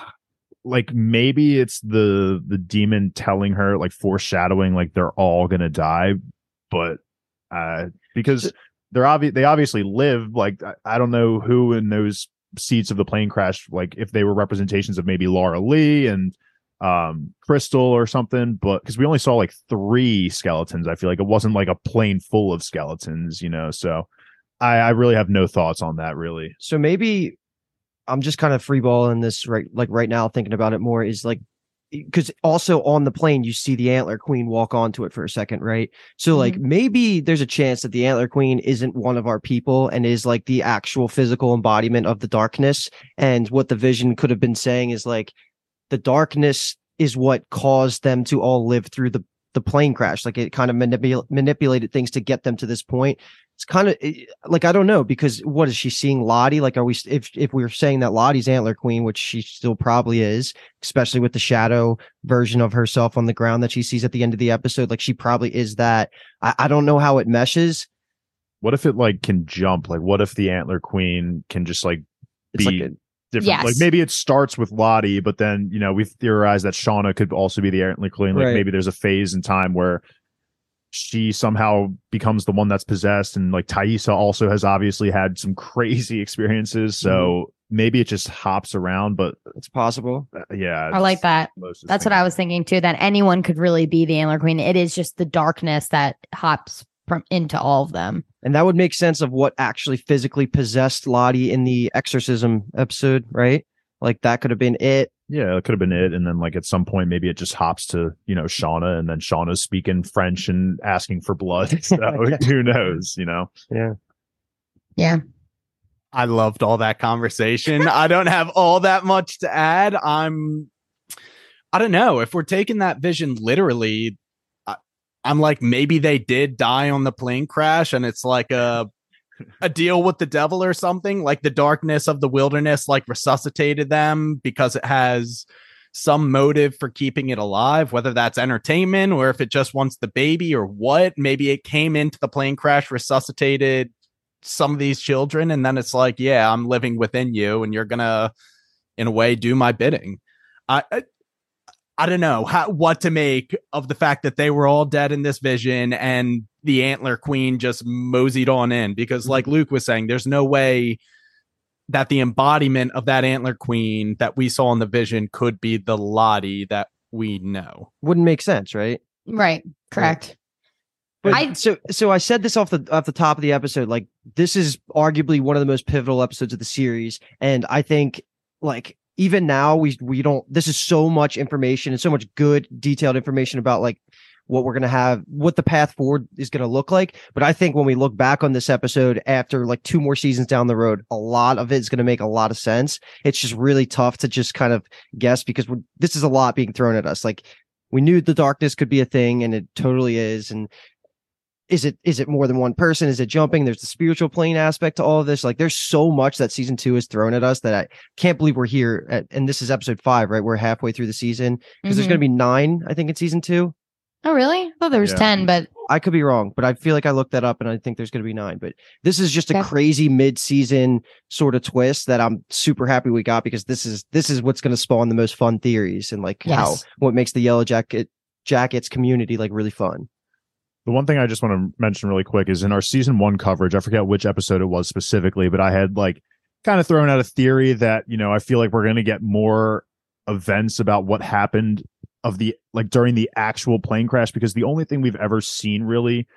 like maybe it's the the demon telling her, like foreshadowing, like they're all gonna die, but uh because they're obvious they obviously live. Like I, I don't know who in those seats of the plane crash, like if they were representations of maybe Laura Lee and um Crystal or something, but because we only saw like three skeletons, I feel like it wasn't like a plane full of skeletons, you know. So I, I really have no thoughts on that, really. So maybe I'm just kind of freeballing this right, like right now, thinking about it more, is like, because also on the plane, you see the Antler Queen walk onto it for a second, right? So mm-hmm. like maybe there's a chance that the Antler Queen isn't one of our people and is like the actual physical embodiment of the darkness. And what the vision could have been saying is like, the darkness is what caused them to all live through the, the plane crash. Like it kind of manipul- manipulated things to get them to this point. It's kind of like, I don't know, because what is she seeing Lottie? Like, are we, if, if we were saying that Lottie's Antler Queen, which she still probably is, especially with the shadow version of herself on the ground that she sees at the end of the episode, like she probably is that. I, I don't know how it meshes. What if it like can jump? Like, what if the Antler Queen can just like it's be like a, different? Yes. Like maybe it starts with Lottie, but then, you know, we've theorized that Shauna could also be the Antler Queen. Like right. maybe there's a phase in time where she somehow becomes the one that's possessed, and like Taissa also has obviously had some crazy experiences, so mm-hmm. maybe it just hops around, but it's possible. Uh, yeah, I like that. That's what I was thinking too, that anyone could really be the Antler Queen. It is just the darkness that hops from into all of them, and that would make sense of what actually physically possessed Lottie in the exorcism episode, right? Like that could have been it. Yeah, it could have been it. And then like at some point, maybe it just hops to, you know, Shauna, and then Shauna's speaking French and asking for blood. So who knows, you know? Yeah. Yeah. I loved all that conversation. I don't have all that much to add. I'm, I don't know if we're taking that vision literally. I, I'm like, maybe they did die on the plane crash, and it's like a, a deal with the devil or something. Like the darkness of the wilderness like resuscitated them because it has some motive for keeping it alive, whether that's entertainment or if it just wants the baby or what. Maybe it came into the plane crash, resuscitated some of these children, and then it's like, yeah, I'm living within you and you're gonna in a way do my bidding. I I, I don't know how, what to make of the fact that they were all dead in this vision and the Antler Queen just moseyed on in, because like Luke was saying, there's no way that the embodiment of that Antler Queen that we saw in the vision could be the Lottie that we know. Wouldn't make sense, right? Right. Correct. But I- so so I said this off the off the top of the episode. Like, this is arguably one of the most pivotal episodes of the series, and I think like even now we we don't. This is so much information and so much good detailed information about like what we're gonna have, what the path forward is gonna look like. But I think when we look back on this episode after like two more seasons down the road, a lot of it is gonna make a lot of sense. It's just really tough to just kind of guess because we're, this is a lot being thrown at us. Like, we knew the darkness could be a thing, and it totally is. And Is it is it more than one person? Is it jumping? There's the spiritual plane aspect to all of this. Like, there's so much that season two has thrown at us that I can't believe we're here. At, and this is episode five, right? We're halfway through the season because Mm-hmm. there's going to be nine, I think, in season two. Oh, really? I thought there was Yeah. ten, but I could be wrong, but I feel like I looked that up, and I think there's going to be nine. But this is just a Okay. crazy mid-season sort of twist that I'm super happy we got because this is this is what's going to spawn the most fun theories and like how Yes. what makes the Yellow Jacket Jackets community like really fun. The one thing I just want to mention really quick is in our season one coverage, I forget which episode it was specifically, but I had like kind of thrown out a theory that, you know, I feel like we're going to get more events about what happened of the like during the actual plane crash, because the only thing we've ever seen really,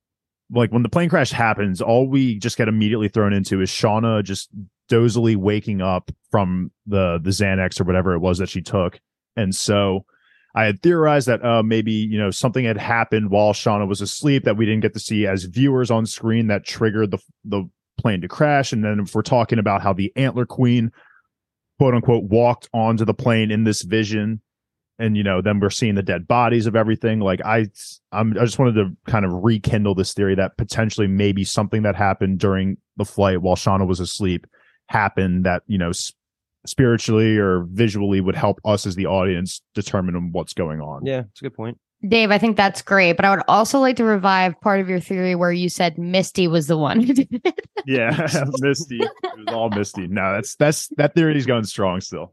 like when the plane crash happens, all we just get immediately thrown into is Shauna just dozily waking up from the the Xanax or whatever it was that she took. And so I had theorized that uh, maybe, you know, something had happened while Shauna was asleep that we didn't get to see as viewers on screen that triggered the the plane to crash. And then if we're talking about how the Antler Queen, quote unquote, walked onto the plane in this vision, and, you know, then we're seeing the dead bodies of everything. Like I, I'm, I just wanted to kind of rekindle this theory that potentially maybe something that happened during the flight while Shauna was asleep happened that, you know, s- spiritually or visually would help us as the audience determine what's going on. Yeah, it's a good point. Dave, I think that's great. But I would also like to revive part of your theory where you said Misty was the one who did it. Yeah, Misty. It was all Misty. No, that's that's that theory is going strong still.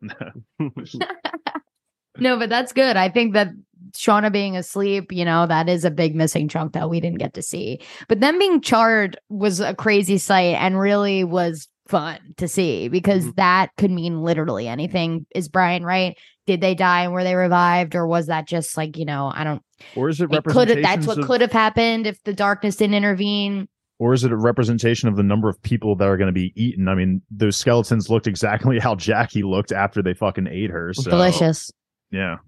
No, but that's good. I think that Shauna being asleep, you know, that is a big missing chunk that we didn't get to see. But them being charred was a crazy sight and really was fun to see because Mhm. that could mean literally anything. Is Brian right? Did they die and were they revived, or was that just like, you know, I don't. Or is it It could have. That's representations what of, could have happened if the darkness didn't intervene. or is it a representation of the number of people that are going to be eaten? I mean, those skeletons looked exactly how Jackie looked after they fucking ate her. So Delicious. yeah.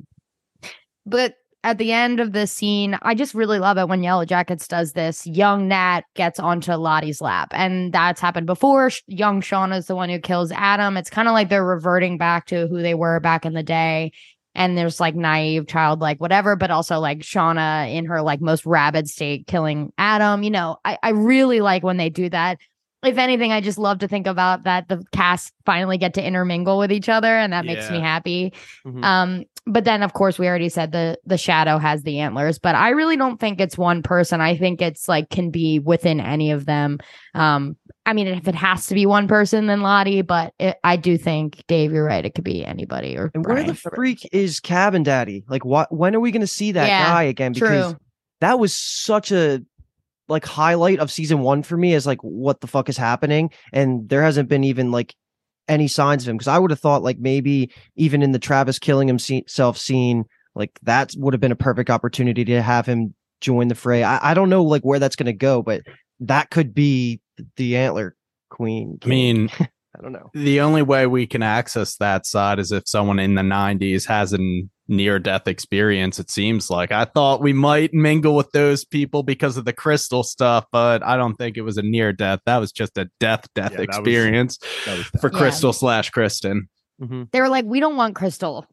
But at the end of the scene, I just really love it when Yellow Jackets does this. Young Nat gets onto Lottie's lap, and that's happened before. Sh- Young Shauna's the one who kills Adam. It's kind of like they're reverting back to who they were back in the day. And there's like naive, childlike, whatever, but also like Shauna in her like most rabid state killing Adam. You know, I, I really like when they do that. If anything, I just love to think about that the cast finally get to intermingle with each other, and that makes me Yeah. happy. Mhm. Um, but then of course we already said the the shadow has the antlers, but I really don't think it's one person. I think it's like can be within any of them. Um, I mean, if it has to be one person, then Lottie, but it, I do think Dave, you're right. It could be anybody or And where Brian. the freak is Cabin Daddy? Like, what? When are we going to see that Yeah, guy again? Because True. that was such a like highlight of season one for me. As like, what the fuck is happening? And there hasn't been even like any signs of him. Because I would have thought like maybe even in the Travis killing himself scene, like that would have been a perfect opportunity to have him join the fray. I, I don't know like where that's going to go, but that could be the Antler Queen. I mean, I don't know. the only way we can access that side is if someone in the nineties has a near death experience, it seems like. I thought we might mingle with those people because of the crystal stuff, but I don't think it was a near death. That was just a death death Yeah, that was- experience That was for Yeah. Crystal slash Kristen. Mm-hmm. They were like, we don't want Crystal.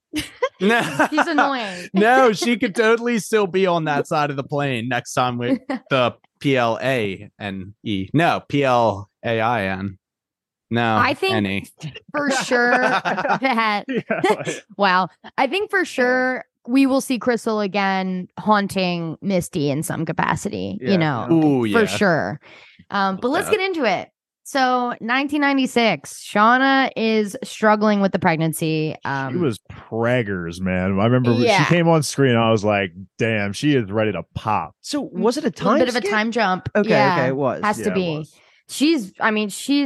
No, She's annoying. no, she could totally still be on that side of the plane next time with the P L A N E. No, P L A I N. No, I think- N E. For sure that Yeah, like- wow. I think for sure we will see Crystal again haunting Misty in some capacity, Yeah, you know, Ooh, yeah. for sure. Um, but let's that. get into it. So nineteen ninety-six, Shauna is struggling with the pregnancy. Um, She was preggers, man. I remember when Yeah. she came on screen. I was like, "Damn, she is ready to pop." So was it a a time? little bit of a skip? time jump. Okay, yeah, okay, it was. has Yeah, to it be. was. She's, I mean, she's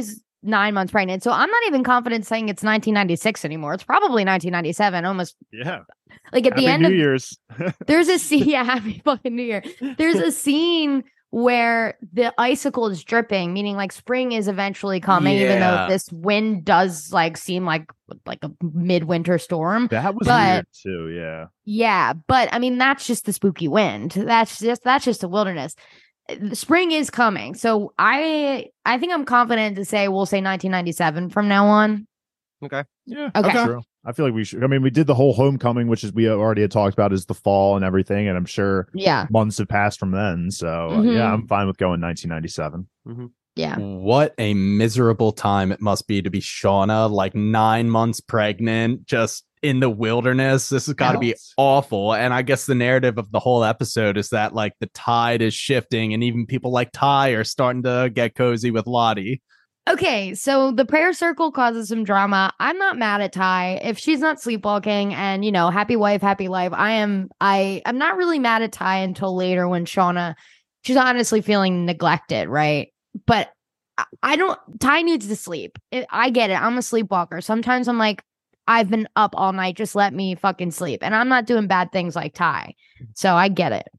nine months pregnant. So I'm not even confident saying it's nineteen ninety-six anymore. It's probably nineteen ninety-seven, almost. Yeah. Like at Happy the end New of Year's. there's a scene. Yeah, happy fucking New Year. There's a scene where the icicle is dripping, meaning like spring is eventually coming, even though Yeah. this wind does like seem like like a midwinter storm. That was But- weird too. Yeah. Yeah, but I mean that's just the spooky wind. That's just that's just the wilderness. The spring is coming, so I I think I'm confident to say we'll say nineteen ninety-seven from now on. Yeah. Okay. That's true. I feel like we should. I mean, we did the whole homecoming, which is we already had talked about is the fall and everything, and I'm sure Yeah, months have passed from then. So uh, Mhm. yeah, I'm fine with going nineteen ninety-seven. yeah. What a miserable time it must be to be Shauna, like nine months pregnant, just in the wilderness. This has got to be Yes. awful. And I guess the narrative of the whole episode is that like the tide is shifting, and even people like Ty are starting to get cozy with Lottie. Okay, so the prayer circle causes some drama. I'm not mad at Ty if she's not sleepwalking, and you know, happy wife, happy life. I am. I I'm not really mad at Ty until later when Shauna, she's honestly feeling neglected, right? But I, I don't. Ty needs to sleep. It, I get it. I'm a sleepwalker. Sometimes I'm like, I've been up all night. Just let me fucking sleep, and I'm not doing bad things like Ty. So I get it.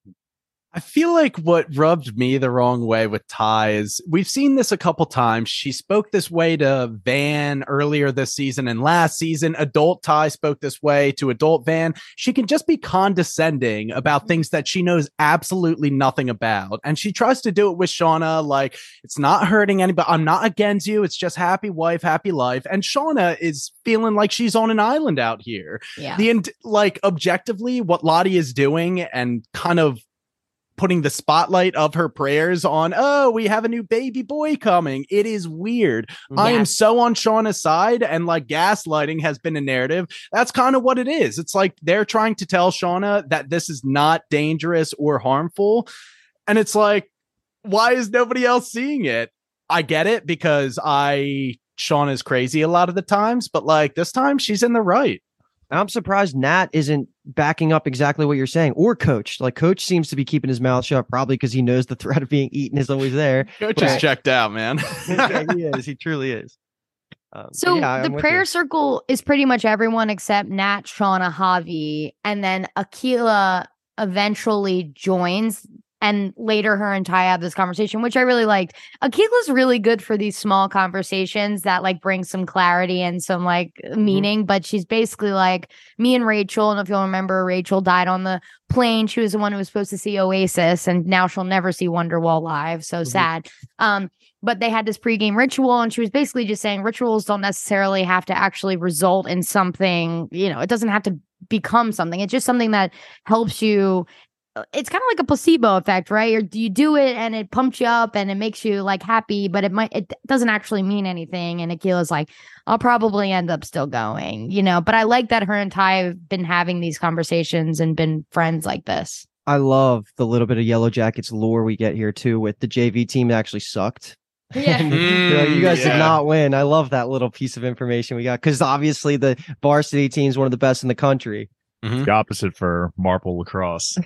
I feel like what rubbed me the wrong way with Ty is we've seen this a couple times. She spoke this way to Van earlier this season and last season. Adult Ty spoke this way to adult Van. She can just be condescending about things that she knows absolutely nothing about. And she tries to do it with Shauna, like it's not hurting anybody. I'm not against you. It's just happy wife, happy life. And Shauna is feeling like she's on an island out here. Yeah. The end, like objectively, what Lottie is doing and kind of putting the spotlight of her prayers on, oh, we have a new baby boy coming. It is weird. I am Yes. so on Shauna's side, and like gaslighting has been a narrative. That's kind of what it is. It's like they're trying to tell Shauna that this is not dangerous or harmful. And it's like, why is nobody else seeing it? I get it because I Shauna's crazy a lot of the times, but like this time she's in the right. I'm surprised Nat isn't backing up exactly what you're saying, or Coach. Like Coach seems to be keeping his mouth shut, probably because he knows the threat of being eaten is always there. Coach Right. is checked out, man. Yeah, he is. He truly is. Um, but So yeah, the I'm with prayer you. circle is pretty much everyone except Nat, Shauna, Javi, and then Akila eventually joins. And later, her and Ty have this conversation, which I really liked. Akila's really good for these small conversations that like bring some clarity and some like meaning. But she's basically like me and Rachel. And if you'll remember, Rachel died on the plane. She was the one who was supposed to see Oasis, and now she'll never see Wonderwall live. So Mhm. sad. Um, but they had this pregame ritual, and she was basically just saying rituals don't necessarily have to actually result in something. You know, it doesn't have to become something. It's just something that helps you. It's kind of like a placebo effect, right? Or do you do it and it pumps you up and it makes you like happy, but it might, it doesn't actually mean anything. And Akila's like, I'll probably end up still going, you know, but I like that her and Ty have been having these conversations and been friends like this. I love the little bit of Yellow Jackets lore we get here too, with the J V team that actually sucked. Yeah. And, you know, you guys yeah. did not win. I love that little piece of information we got, because obviously the varsity team is one of the best in the country. The opposite for Marple lacrosse.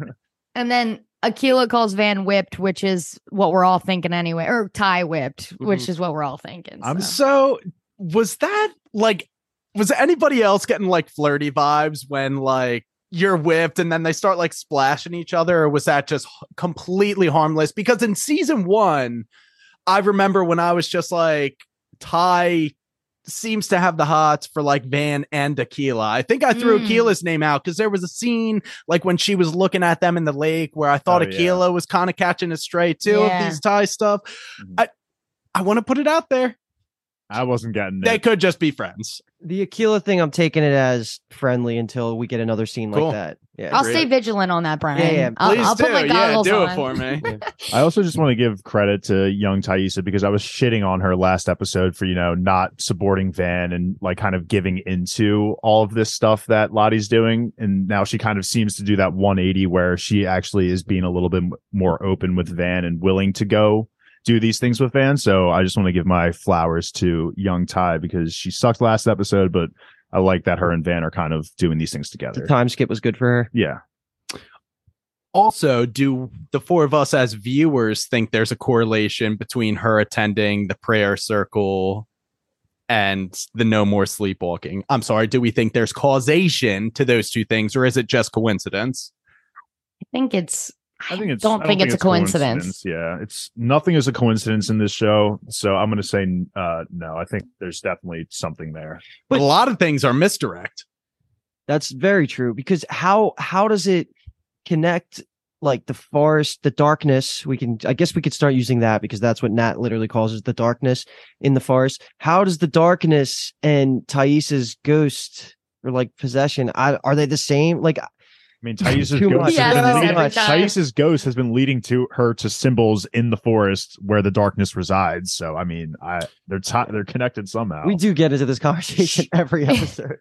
And then Akila calls Van whipped, which is what we're all thinking anyway, or Ty whipped, which is what we're all thinking. I'm so. so was that like was anybody else getting like flirty vibes when like you're whipped and then they start like splashing each other, or was that just h- completely harmless? Because in season one, I remember when I was just like, Ty seems to have the hots for like Van and Akila. I think I threw Mm. Akila's name out because there was a scene like when she was looking at them in the lake where I thought Oh, yeah. Akila was kind of catching a stray too Yeah. of these Ty stuff. Mhm. I I want to put it out there. I wasn't getting They it. could just be friends. The Aquila thing, I'm taking it as friendly until we get another scene Cool. like that. Yeah. I'll Great. stay vigilant on that, Brian. Yeah, yeah, I'll, Please I'll do. put my Yeah, goggles do on. it for me. I also just want to give credit to young Thaisa because I was shitting on her last episode for, you know, not supporting Van and like kind of giving into all of this stuff that Lottie's doing. And now she kind of seems to do that one eighty where she actually is being a little bit m- more open with Van and willing to go do these things with Van. So I just want to give my flowers to young Ty because she sucked last episode, but I like that her and Van are kind of doing these things The together. time skip was good for her. Yeah. Also, do the four of us as viewers think there's a correlation between her attending the prayer circle and the no more sleepwalking? I'm sorry, do we think there's causation to those two things, or is it just coincidence? I think it's. I think it's. Don't I think it's a coincidence. Yeah, it's nothing is a coincidence in this show. So I'm going to say uh, no. I think there's definitely something there. But a lot of things are misdirect. That's very true, because how how does it connect, like the forest, the darkness? We can, I guess we could start using that, because that's what Nat literally calls it, the darkness in the forest. How does the darkness and Thaisa's ghost, or like possession, I, are they the same? Like, I mean, Thaisa's Too ghost, much. has Yeah, been every leading, time. Thaisa's ghost has been leading to her to symbols in the forest where the darkness resides. So I mean, I they're ti they're connected somehow. we do get into this conversation every episode.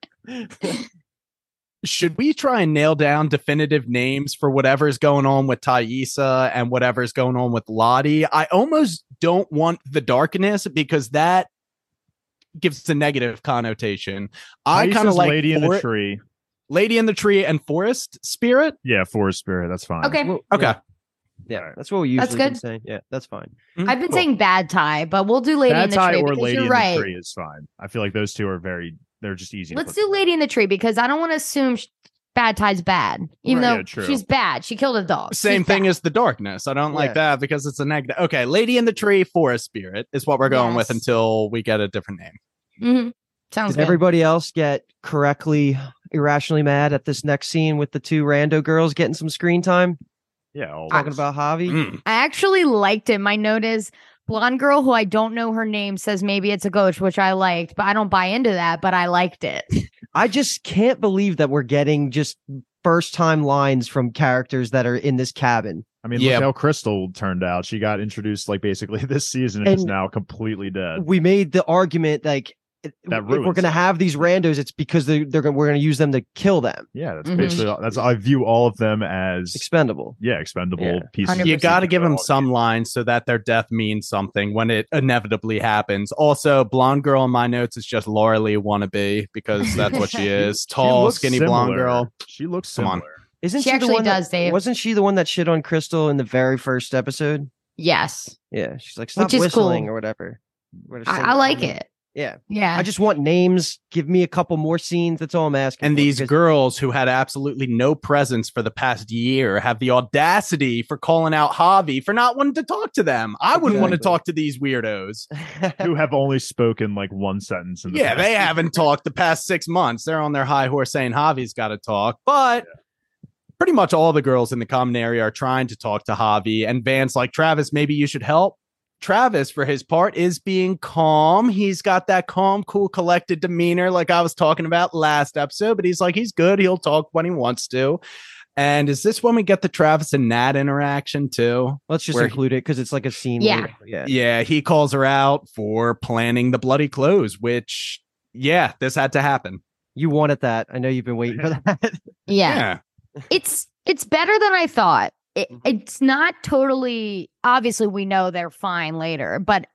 Should we try and nail down definitive names for whatever's going on with Thaisa and whatever's going on with Lottie? I almost don't want the darkness, because that gives a negative connotation. I kind of Thaisa's like Lady in the for- Tree. Lady in the Tree and Forest Spirit. Yeah, forest spirit. That's fine. Okay. Well, Okay. Yeah, yeah, that's what we usually That's been good. saying. Yeah, that's fine. I've been Cool. saying bad tie, but we'll do Lady Bad in the Tie Tree or because Lady you're in right. the Tree is fine. I feel like those two are very. They're just easy. Let's to do put Lady in the Tree, because I don't want to assume sh- bad tie's bad, even Right, though yeah, true. she's bad. She killed a dog. Same She's thing bad. as the darkness. I don't like Yeah. that because it's a negative. Okay, Lady in the Tree, Forest Spirit is what we're going with Yes. until we get a different name. Mhm. Sounds Did good. everybody else get correctly, irrationally mad at this next scene with the two rando girls getting some screen time? Yeah. all Talking those- about Javi. Mm. I actually liked it. My note is blonde girl who I don't know her name says maybe it's a ghost, which I liked, but I don't buy into that, but I liked it. I just can't believe that we're getting just first time lines from characters that are in this cabin. I mean, Yeah. look how Crystal turned out. She got introduced like basically this season and, is And- now completely dead. We made the argument like it- That if we're ruins going to it. have these randos, it's because they, they're going we're going to use them to kill them. Yeah, that's Mhm. basically that's I view all of them as Expendable. yeah expendable Yeah. pieces. one hundred You percent. got to give them All- some lines so that their death means something when it inevitably happens. Also, blonde girl in my notes is just Laura Lee wannabe, because that's what she is. She Tall, looks skinny blonde similar. girl. She looks Come on. similar. Isn't She she, the actually one that- does, Dave. Wasn't she the one that shit on Crystal in the very first episode? Yes. Yeah, she's like, stop Which is whistling cool. or whatever. What a I, I single- like it. Yeah. Yeah. I just want names. Give me a couple more scenes. That's all I'm asking. And for, these because- girls who had absolutely no presence for the past year have the audacity for calling out Javi for not wanting to talk to them. I wouldn't want to Exactly. talk to these weirdos. Who have only spoken like one sentence in the Yeah, past. they haven't talked the past six months. They're on their high horse saying Javi's got to talk. But pretty much all the girls in the common area are trying to talk to Javi. And Van's like, Travis, maybe you should help. Travis, for his part, is being calm. He's got that calm, cool, collected demeanor like I was talking about last episode. But he's like, he's good. He'll talk when he wants to. And is this when we get the Travis and Nat interaction too? Let's just where- include it because it's like a scene. Yeah. later. Yeah. Yeah, he calls her out for planning the bloody clothes, which, yeah, this had to happen. You wanted that. I know you've been waiting for that. yeah. It's it's better than I thought. It, it's not totally obviously we know they're fine later, but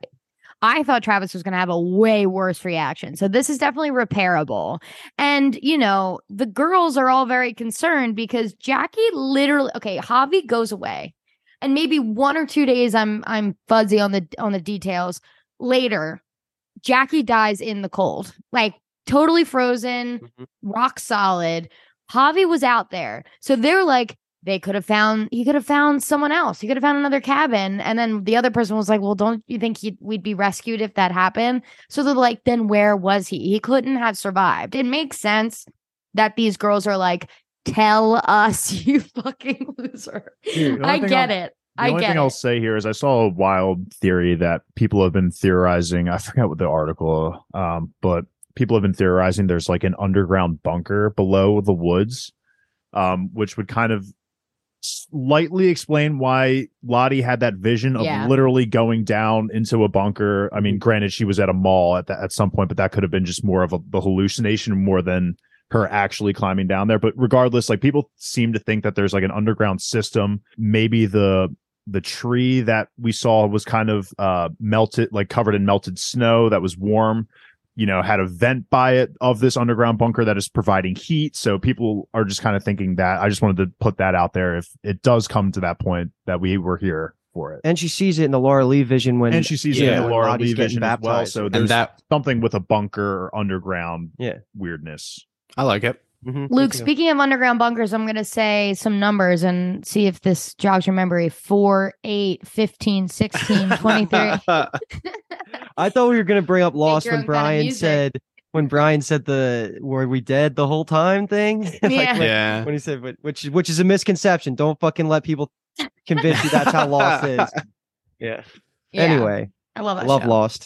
I thought Travis was going to have a way worse reaction. So this is definitely repairable. And, you know, the girls are all very concerned because Jackie literally okay, Javi goes away. And maybe one or two days I'm I'm fuzzy on the on the details. Later, Jackie dies in the cold. Like totally frozen, Mhm. rock solid. Javi was out there. So they're like, they could have found, he could have found someone else. He could have found another cabin. And then the other person was like, well, don't you think he'd, we'd be rescued if that happened? So they're like, then where was he? He couldn't have survived. It makes sense that these girls are like, tell us, you fucking loser. Dude, the only I thing get I'll- it. The I only get thing it. I'll say here is I saw a wild theory that people have been theorizing. I forget what the article, um, but people have been theorizing there's like an underground bunker below the woods, um, which would kind of slightly explain why Lottie had that vision of Yeah. literally going down into a bunker. I mean, granted, she was at a mall at the, at some point, but that could have been just more of a the hallucination more than her actually climbing down there. But regardless, like people seem to think that there's like an underground system. Maybe the the tree that we saw was kind of uh melted, like covered in melted snow that was warm. you know, had a vent by it of this underground bunker that is providing heat. So people are just kind of thinking that. I just wanted to put that out there if it does come to that point that we were here for it. And she sees it in the Laura Lee vision when And she sees yeah, it in the when Laura Lottie's Lee getting vision as well. baptized. So And there's that something with a bunker or underground Yeah. weirdness. I like it. Mhm, Luke, me too. speaking of underground bunkers, I'm going to say some numbers and see if this jogs your memory. four, eight, fifteen, sixteen, twenty-three. I thought we were gonna bring up Lost your when own kind of Brian music. said when Brian said the "were we dead the whole time" thing. Like, Yeah. when, Yeah. when he said, but- which which is a misconception. Don't fucking let people convince you that's how Lost is. Yeah. Yeah, Anyway, I love I that love show. Lost.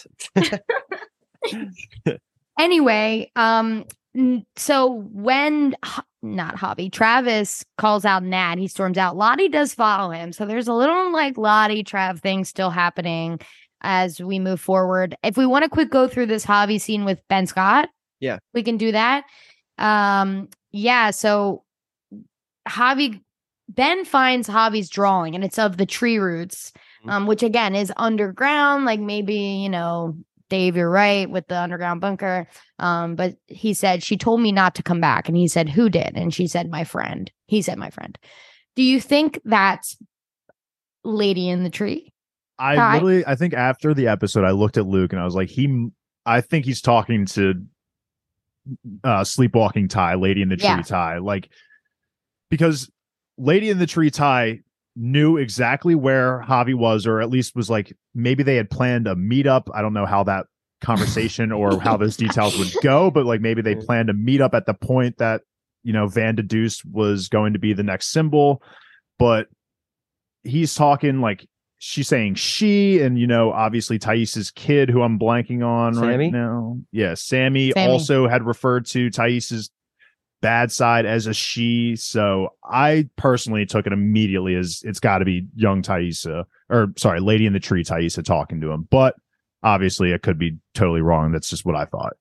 Anyway, um, n- so when Ho- not Hobby Travis calls out Nat, he storms out. Lottie does follow him, so there's a little like Lottie Trav thing still happening as we move forward. If we want to quick go through this Hobby scene with Ben Scott, Yeah. we can do that. Um, yeah, so Hobby Ben finds Hobby's drawing, and it's of the tree roots, um, which again is underground. Like maybe you know. Dave, you're right with the underground bunker. Um, but he said, she told me not to come back. And he said, who did? And she said, my friend. He said, my friend. Do you think that's Lady in the Tree? I Hi. literally, I think after the episode, I looked at Luke and I was like, he, I think he's talking to uh, Sleepwalking Ty, Lady in the Tree Yeah. Ty. Like, because Lady in the Tree Ty knew exactly where Javi was, or at least was like, maybe they had planned a meetup. I don't know how that conversation or how those details would go, but like maybe they planned a meetup at the point that, you know, Van de Deuce was going to be the next symbol. But he's talking like she's saying she, and, you know, obviously Thais's kid, who I'm blanking on Sammy? right now. Yeah, Sammy, Sammy. also had referred to Thais's bad side as a she. So I personally took it immediately as it's got to be young Thaisa, or sorry, Lady in the Tree Thaisa talking to him. But obviously it could be totally wrong. That's just what I thought.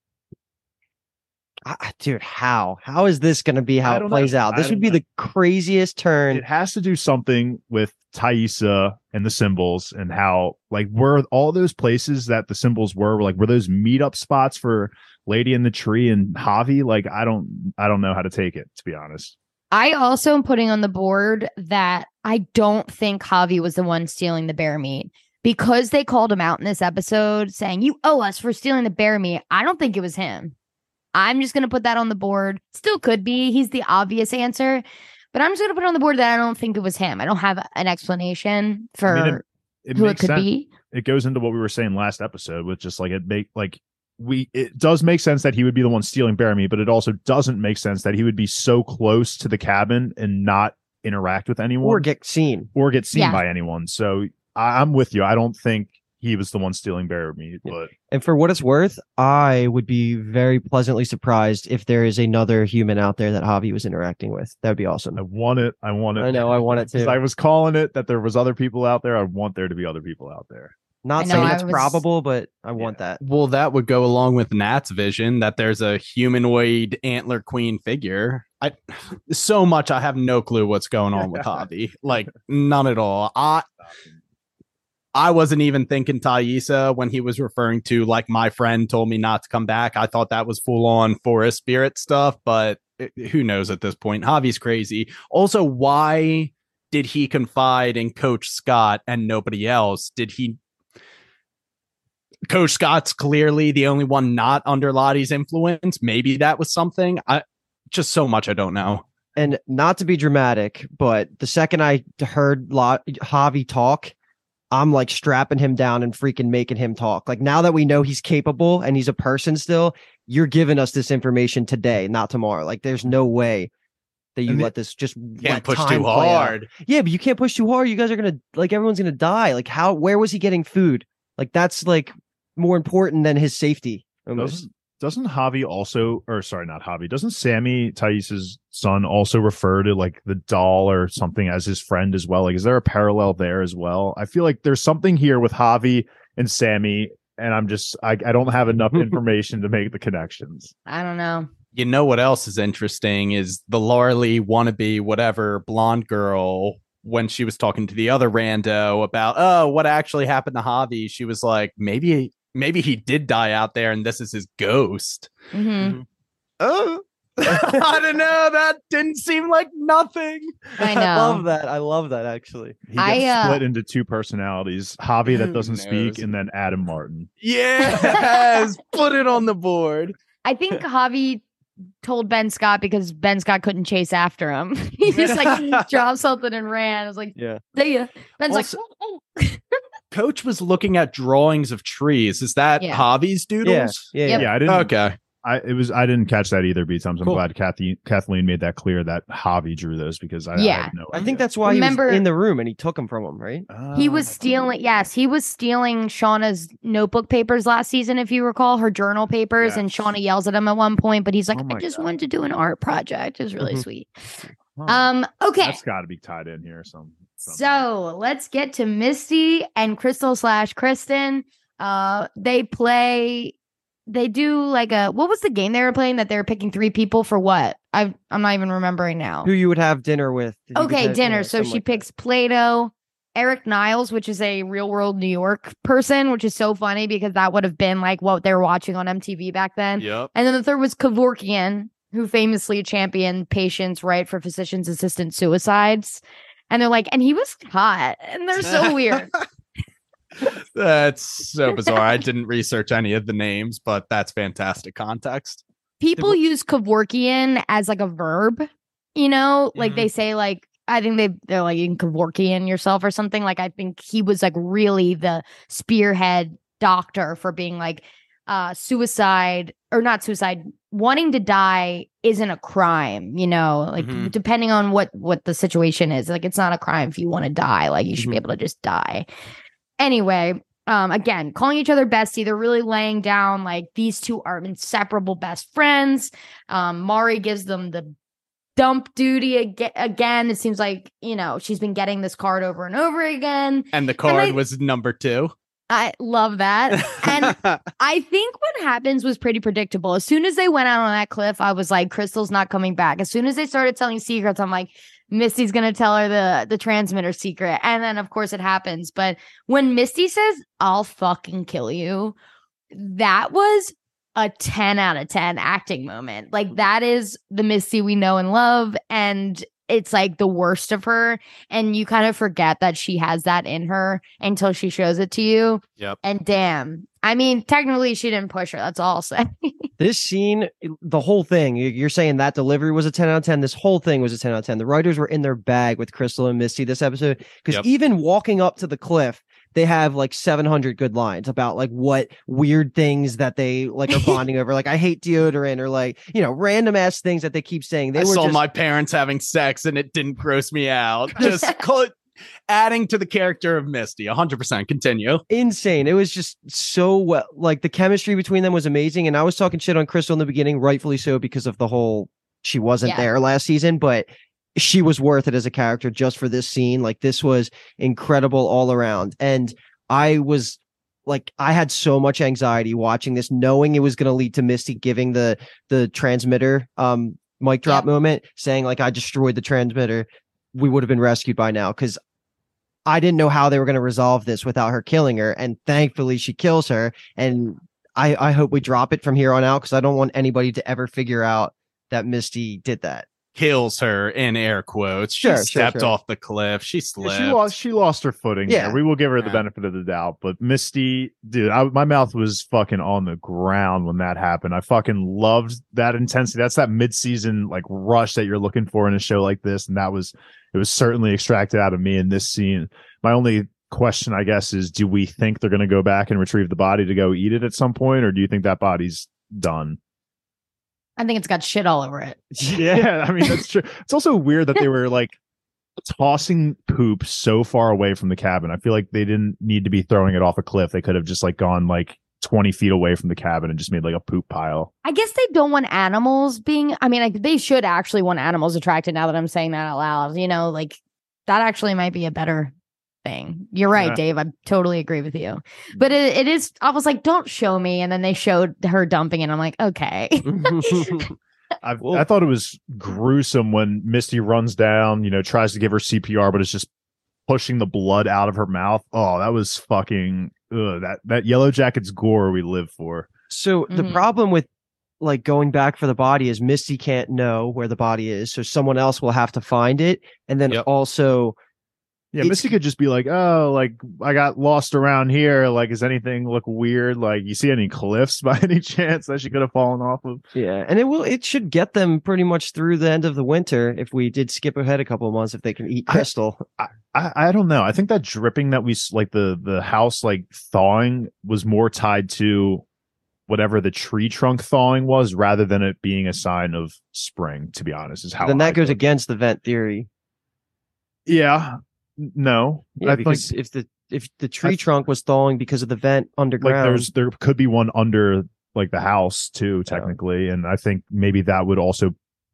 I- dude, how how is this going to be I how it don't plays know. out? I This don't would be know. the craziest turn. It has to do something with Thaisa and the symbols, and how like were all those places that the symbols were like were those meetup spots for Lady in the Tree and Javi? Like I don't I don't know how to take it, to be honest. I also am putting on the board that I don't think Javi was the one stealing the bear meat. Because they called him out in this episode saying, you owe us for stealing the bear meat. I don't think it was him. I'm just going to put that on the board. Still could be. He's the obvious answer. But I'm just going to put it on the board that I don't think it was him. I don't have an explanation for I mean, it, it who it makes could sense. be. It goes into what we were saying last episode with just like it make like we it does make sense that he would be the one stealing bear meat, but it also doesn't make sense that he would be so close to the cabin and not interact with anyone Or get seen. or get seen Yeah. by anyone. So I, I'm with you. I don't think he was the one stealing bear meat, Yeah. but And for what it's worth, I would be very pleasantly surprised if there is another human out there that Javi was interacting with. That would be awesome. I want it. I want it. I know, I want it 'Cause too. I was calling it that there was other people out there. I want there to be other people out there. Not I know, saying I it's was- probable, but I want that. Well, that would go along with Nat's vision that there's a humanoid antler queen figure. I so much I have no clue what's going on with Javi. Like none at all. I I wasn't even thinking Thaisa when he was referring to like my friend told me not to come back. I thought that was full on forest spirit stuff, but it, who knows at this point? Javi's crazy. Also, why did he confide in Coach Scott and nobody else? Did he? Coach Scott's clearly the only one not under Lottie's influence. Maybe that was something. I just so much I don't know. And not to be dramatic, but the second I heard Lot Javi talk, I'm like strapping him down and freaking making him talk. Like now that we know he's capable and he's a person still, you're giving us this information today, not tomorrow. Like there's no way that you And let this just Can't let push time too play out. hard. Yeah, but you can't push too hard. You guys are gonna like everyone's gonna die. Like how? Where was he getting food? Like that's like more important than his safety. Almost. Doesn't doesn't Javi also, or sorry, not Javi, doesn't Sammy Thais's son also refer to like the doll or something as his friend as well? Like, is there a parallel there as well? I feel like there's something here with Javi and Sammy, and I'm just I, I don't have enough information to make the connections. I don't know. You know what else is interesting is the Laura Lee wannabe whatever blonde girl when she was talking to the other rando about oh what actually happened to Javi. She was like maybe maybe he did die out there and this is his ghost. Mm-hmm. Oh, I don't know. That didn't seem like nothing. I know. love that. I love that actually. He gets I, uh, split into two personalities: Javi that Who doesn't speak, knows? and then Adam Martin. Yes, put it on the board. I think Javi told Ben Scott because Ben Scott couldn't chase after him. He just like dropped something and ran. I was like, Yeah. see ya. Ben's Also- like, oh, oh. Coach was looking at drawings of trees. Is that Yeah. Javi's doodles? Yeah. Yeah. Yep. yeah. Yeah, I didn't. Okay. I it was I didn't catch that either, Beats. I'm, I'm Cool. glad Kathy, Kathleen made that clear that Javi drew those because I, I Yeah. had no I idea. think that's why Remember- he was in the room and he took them from him, right? He was Ah. stealing, yes, he was stealing Shauna's notebook papers last season, if you recall, her journal papers. And Yes. Shauna yells at him at one point, but he's like, Oh I my just God. wanted to do an art project. It was really Mhm. sweet. Huh. Um, okay. That's got to be tied in here. Some. something. So let's get to Misty and Crystal slash Kristen. Uh, they play. They do like a what was the game they were playing that they were picking three people for what? I I'm not even remembering now. Who you would have dinner with. You would Okay, have- dinner. yeah, So something she like that. picks Plato, Eric Niles, which is a real world New York person, which is so funny because that would have been like what they were watching on M T V back then. Yep. And then the third was Kevorkian, who famously championed patients' right for physicians' assistant suicides. And they're like, and he was hot. And they're so weird. That's so bizarre. I didn't research any of the names, but that's fantastic context. People use Kevorkian as like a verb, you know, like Mhm. they say, like, I think they, they're like, you can Kevorkian yourself or something. Like, I think he was like really the spearhead doctor for being like, uh, suicide or not suicide, wanting to die isn't a crime, you know, like Mhm. depending on what, what the situation is. Like, it's not a crime if you want to die. Like, you should Mhm. be able to just die. Anyway, um, again, calling each other bestie, they're really laying down like these two are inseparable best friends. Um, Mari gives them the dump duty ag- again. It seems like, you know, she's been getting this card over and over again. And the card I- was number two. I love that. And I think what happens was pretty predictable. As soon as they went out on that cliff, I was like, Crystal's not coming back. As soon as they started telling secrets, I'm like, Misty's gonna tell her the the transmitter secret. And then of course it happens. But when Misty says, I'll fucking kill you, that was a ten out of ten acting moment. Like that is the Misty we know and love. And it's like the worst of her. And you kind of forget that she has that in her until she shows it to you. Yep. And damn, I mean, technically she didn't push her. That's all I'll say. This scene, the whole thing, you- you're saying that delivery was a ten out of ten. This whole thing was a ten out of ten. The writers were in their bag with Crystal and Misty this episode because Yep. even walking up to the cliff, they have like seven hundred good lines about like what weird things that they like are bonding over. Like, I hate deodorant or like, you know, random ass things that they keep saying. They I were saw just, my parents having sex and it didn't gross me out. Just call it adding to the character of Misty. one hundred percent. Continue. insane. It was just so well, like the chemistry between them was amazing. And I was talking shit on Crystal in the beginning, rightfully so, because of the whole she wasn't Yeah. there last season, but she was worth it as a character just for this scene. Like, this was incredible all around. And I was like, I had so much anxiety watching this, knowing it was going to lead to Misty giving the the transmitter um mic drop Yep. moment, saying like, I destroyed the transmitter. We would have been rescued by now, because I didn't know how they were going to resolve this without her killing her. And thankfully she kills her. And I, I hope we drop it from here on out, because I don't want anybody to ever figure out that Misty did that. Kills her in air quotes. She Sure, sure, stepped sure. off the cliff. She Yeah, slipped. she lost. She lost her footing. Yeah. Yeah, we will give her the Yeah. benefit of the doubt. But Misty, dude, I, my mouth was fucking on the ground when that happened. I fucking loved that intensity. That's that mid-season like rush that you're looking for in a show like this, and that was it was certainly extracted out of me in this scene. My only question, I guess, is: do we think they're going to go back and retrieve the body to go eat it at some point, or do you think that body's done? I think it's got shit all over it. Yeah, I mean that's true. It's also weird that they were like tossing poop so far away from the cabin. I feel like they didn't need to be throwing it off a cliff. They could have just like gone like twenty feet away from the cabin and just made like a poop pile. I guess they don't want animals being, I mean, like they should actually want animals attracted now that I'm saying that out loud. You know, like that actually might be a better thing. You're right, Yeah. Dave. I totally agree with you. But it, it is, I was like, don't show me. And then they showed her dumping it. I'm like, okay. I Whoa. I thought it was gruesome when Misty runs down, you know, tries to give her C P R, but it's just pushing the blood out of her mouth. Oh, that was fucking ugh, that that Yellow Jackets gore we live for. So Mhm. the problem with like going back for the body is Misty can't know where the body is, so someone else will have to find it, and then Yep. also Yeah, It's- Misty could just be like, "Oh, like I got lost around here. Like, does anything look weird? Like, you see any cliffs by any chance that she could have fallen off of?" yeah, and it will it should get them pretty much through the end of the winter if we did skip ahead a couple of months if they can eat I- Crystal. I, I don't know. I think that dripping that we s- like the the house like thawing was more tied to whatever the tree trunk thawing was rather than it being a sign of spring. To be honest, is how then that I goes took it. against the vent theory. Yeah, n- no, Yeah, I because think if the if the tree th- trunk was thawing because of the vent like underground, there's there could be one under like the house too, technically, and I think maybe that would also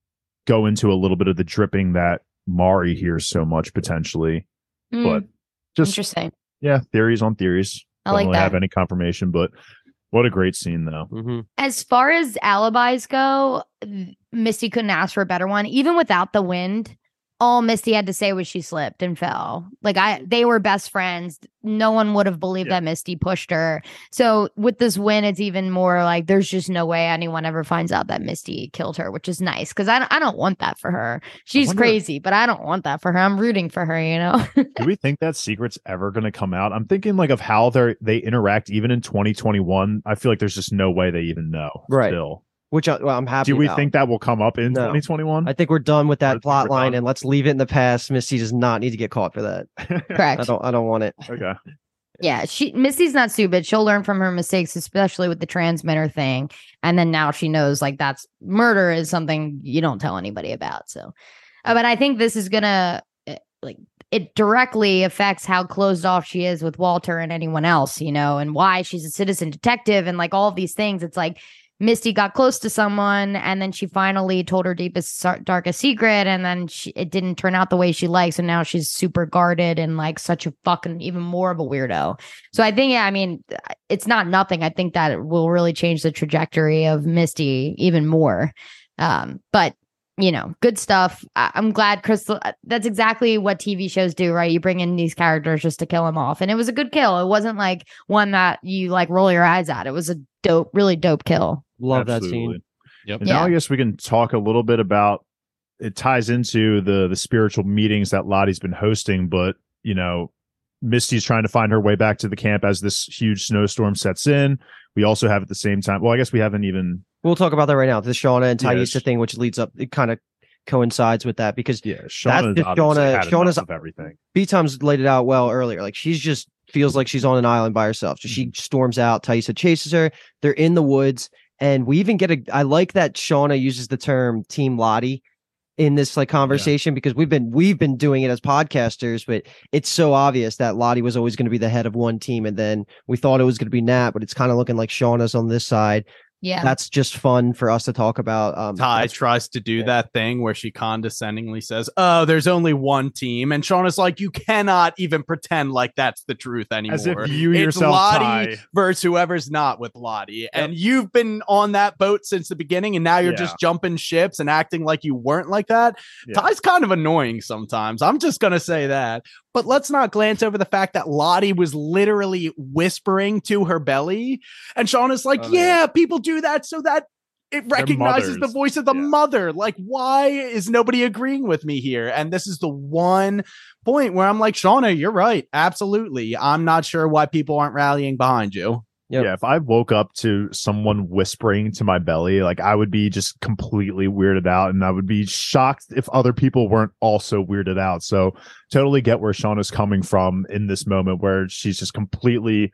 go into a little bit of the dripping that Mari hears so much potentially. Mm, But just interesting. yeah, theories on theories. I Don't like really that. have any confirmation, but what a great scene though. Mhm. As far as alibis go, Misty couldn't ask for a better one. Even without the wind, all Misty had to say was she slipped and fell. Like I they were best friends. No one would have believed Yeah. that Misty pushed her. So with this win, it's even more like there's just no way anyone ever finds out that Misty killed her, which is nice because I, I don't want that for her. She's wonder- crazy, but I don't want that for her. I'm rooting for her, you know? Do we think that secret's ever going to come out? I'm thinking like of how they they interact even in twenty twenty-one. I feel like there's just no way they even know. Right. Still. which I, well, I'm happy. Do we about. think that will come up in No. twenty twenty-one? I think we're done with I that think plot we're line done. and let's leave it in the past. Misty does not need to get caught for that. Correct. I don't I don't want it. Okay. Yeah, she Misty's not stupid. She'll learn from her mistakes, especially with the transmitter thing. And then now she knows like that's murder is something you don't tell anybody about. So, uh, but I think this is gonna uh, like it directly affects how closed off she is with Walter and anyone else, you know, and why she's a citizen detective and like all of these things. It's like Misty got close to someone and then she finally told her deepest, sar- darkest secret. And then she, it didn't turn out the way she likes. And now she's super guarded and like such a fucking even more of a weirdo. So I think, yeah, I mean, it's not nothing. I think that it will really change the trajectory of Misty even more. Um, but, you know, good stuff. I- I'm glad Crystal, that's exactly what T V shows do, right? You bring in these characters just to kill them off. And it was a good kill. It wasn't like one that you like roll your eyes at. It was a dope, really dope kill. Love that Absolutely. scene. Yep. And now Yeah. I guess we can talk a little bit about it ties into the the spiritual meetings that Lottie's been hosting, but you know, Misty's trying to find her way back to the camp as this huge snowstorm sets in. We also have at the same time, well, I guess we haven't even We'll talk about that right now. The Shauna and Yeah, Taisha sh- thing, which leads up, it kind of coincides with that because yeah, Shauna's just obviously Shauna- had Shauna's- enough of everything. B-Tom's laid it out well earlier. Like she's just feels like she's on an island by herself. So she storms out. Taisha chases her. They're in the woods. And we even get a, I like that Shauna uses the term Team Lottie in this like conversation because we've been, we've been doing it as podcasters, but it's so obvious that Lottie was always going to be the head of one team. And then we thought it was going to be Nat, but it's kind of looking like Shauna's on this side. Yeah. That's just fun for us to talk about. Um, Ty that's- tries to do yeah. that thing where she condescendingly says, "Oh, there's only one team," and Shauna's like, "You cannot even pretend like that's the truth anymore." As if you it's yourself, Lottie Ty. versus whoever's not with Lottie, and you've been on that boat since the beginning, and now you're Yeah. just jumping ships and acting like you weren't like that. Yeah. Ty's kind of annoying sometimes. I'm just gonna say that. But let's not glance over the fact that Lottie was literally whispering to her belly, and Shauna's like, Oh, "Yeah, yeah. people do that so that." It recognizes the mothers. voice of the Yeah. mother. Like, why is nobody agreeing with me here? And this is the one point where I'm like, Shauna, you're right. Absolutely. I'm not sure why people aren't rallying behind you. Yep. Yeah, if I woke up to someone whispering to my belly, like I would be just completely weirded out, and I would be shocked if other people weren't also weirded out. So totally get where Shauna's coming from in this moment where she's just completely,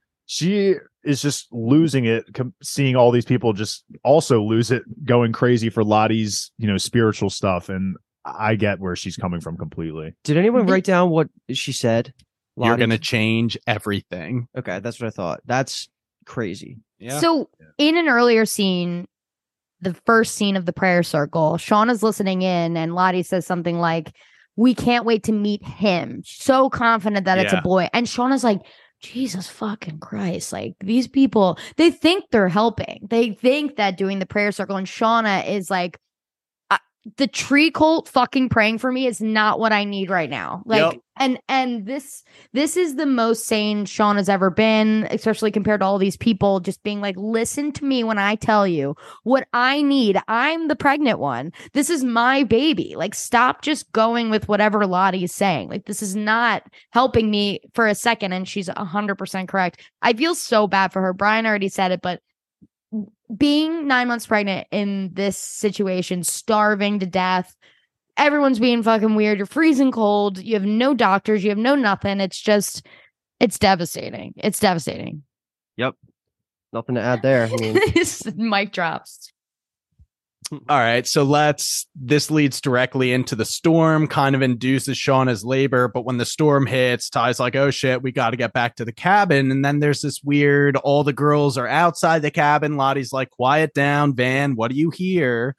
she is just losing it, com- seeing all these people just also lose it, going crazy for Lottie's, you know, spiritual stuff. And I get where she's coming from completely. Did anyone The- write down what she said? You're Lottie? going to change everything. Okay, that's what I thought. That's crazy. Yeah. So in an earlier scene, the first scene of the prayer circle, Shauna's listening in and Lottie says something like, "We can't wait to meet him." So confident that it's a Yeah. boy. And Shauna's like, Jesus fucking Christ. Like these people, they think they're helping. They think that doing the prayer circle and Shauna is like, uh, the tree cult fucking praying for me is not what I need right now. Like, Yep. and and this this is the most sane Sean has ever been, especially compared to all these people. Just being like, listen to me when I tell you what I need. I'm the pregnant one. This is my baby. Like, stop just going with whatever Lottie is saying. Like, this is not helping me for a second. And she's a hundred percent correct. I feel so bad for her. Brian already said it, but being nine months pregnant in this situation, starving to death, everyone's being fucking weird. You're freezing cold. You have no doctors. You have no nothing. It's just, it's devastating. It's devastating. Yep. Nothing to add there. I mean, Mic drops. All right, so let's this leads directly into the storm, kind of induces Shauna's labor, but when the storm hits, Ty's like, oh shit, we got to get back to the cabin. And then there's this weird, all the girls are outside the cabin. Lottie's like, quiet down, Van, what do you hear?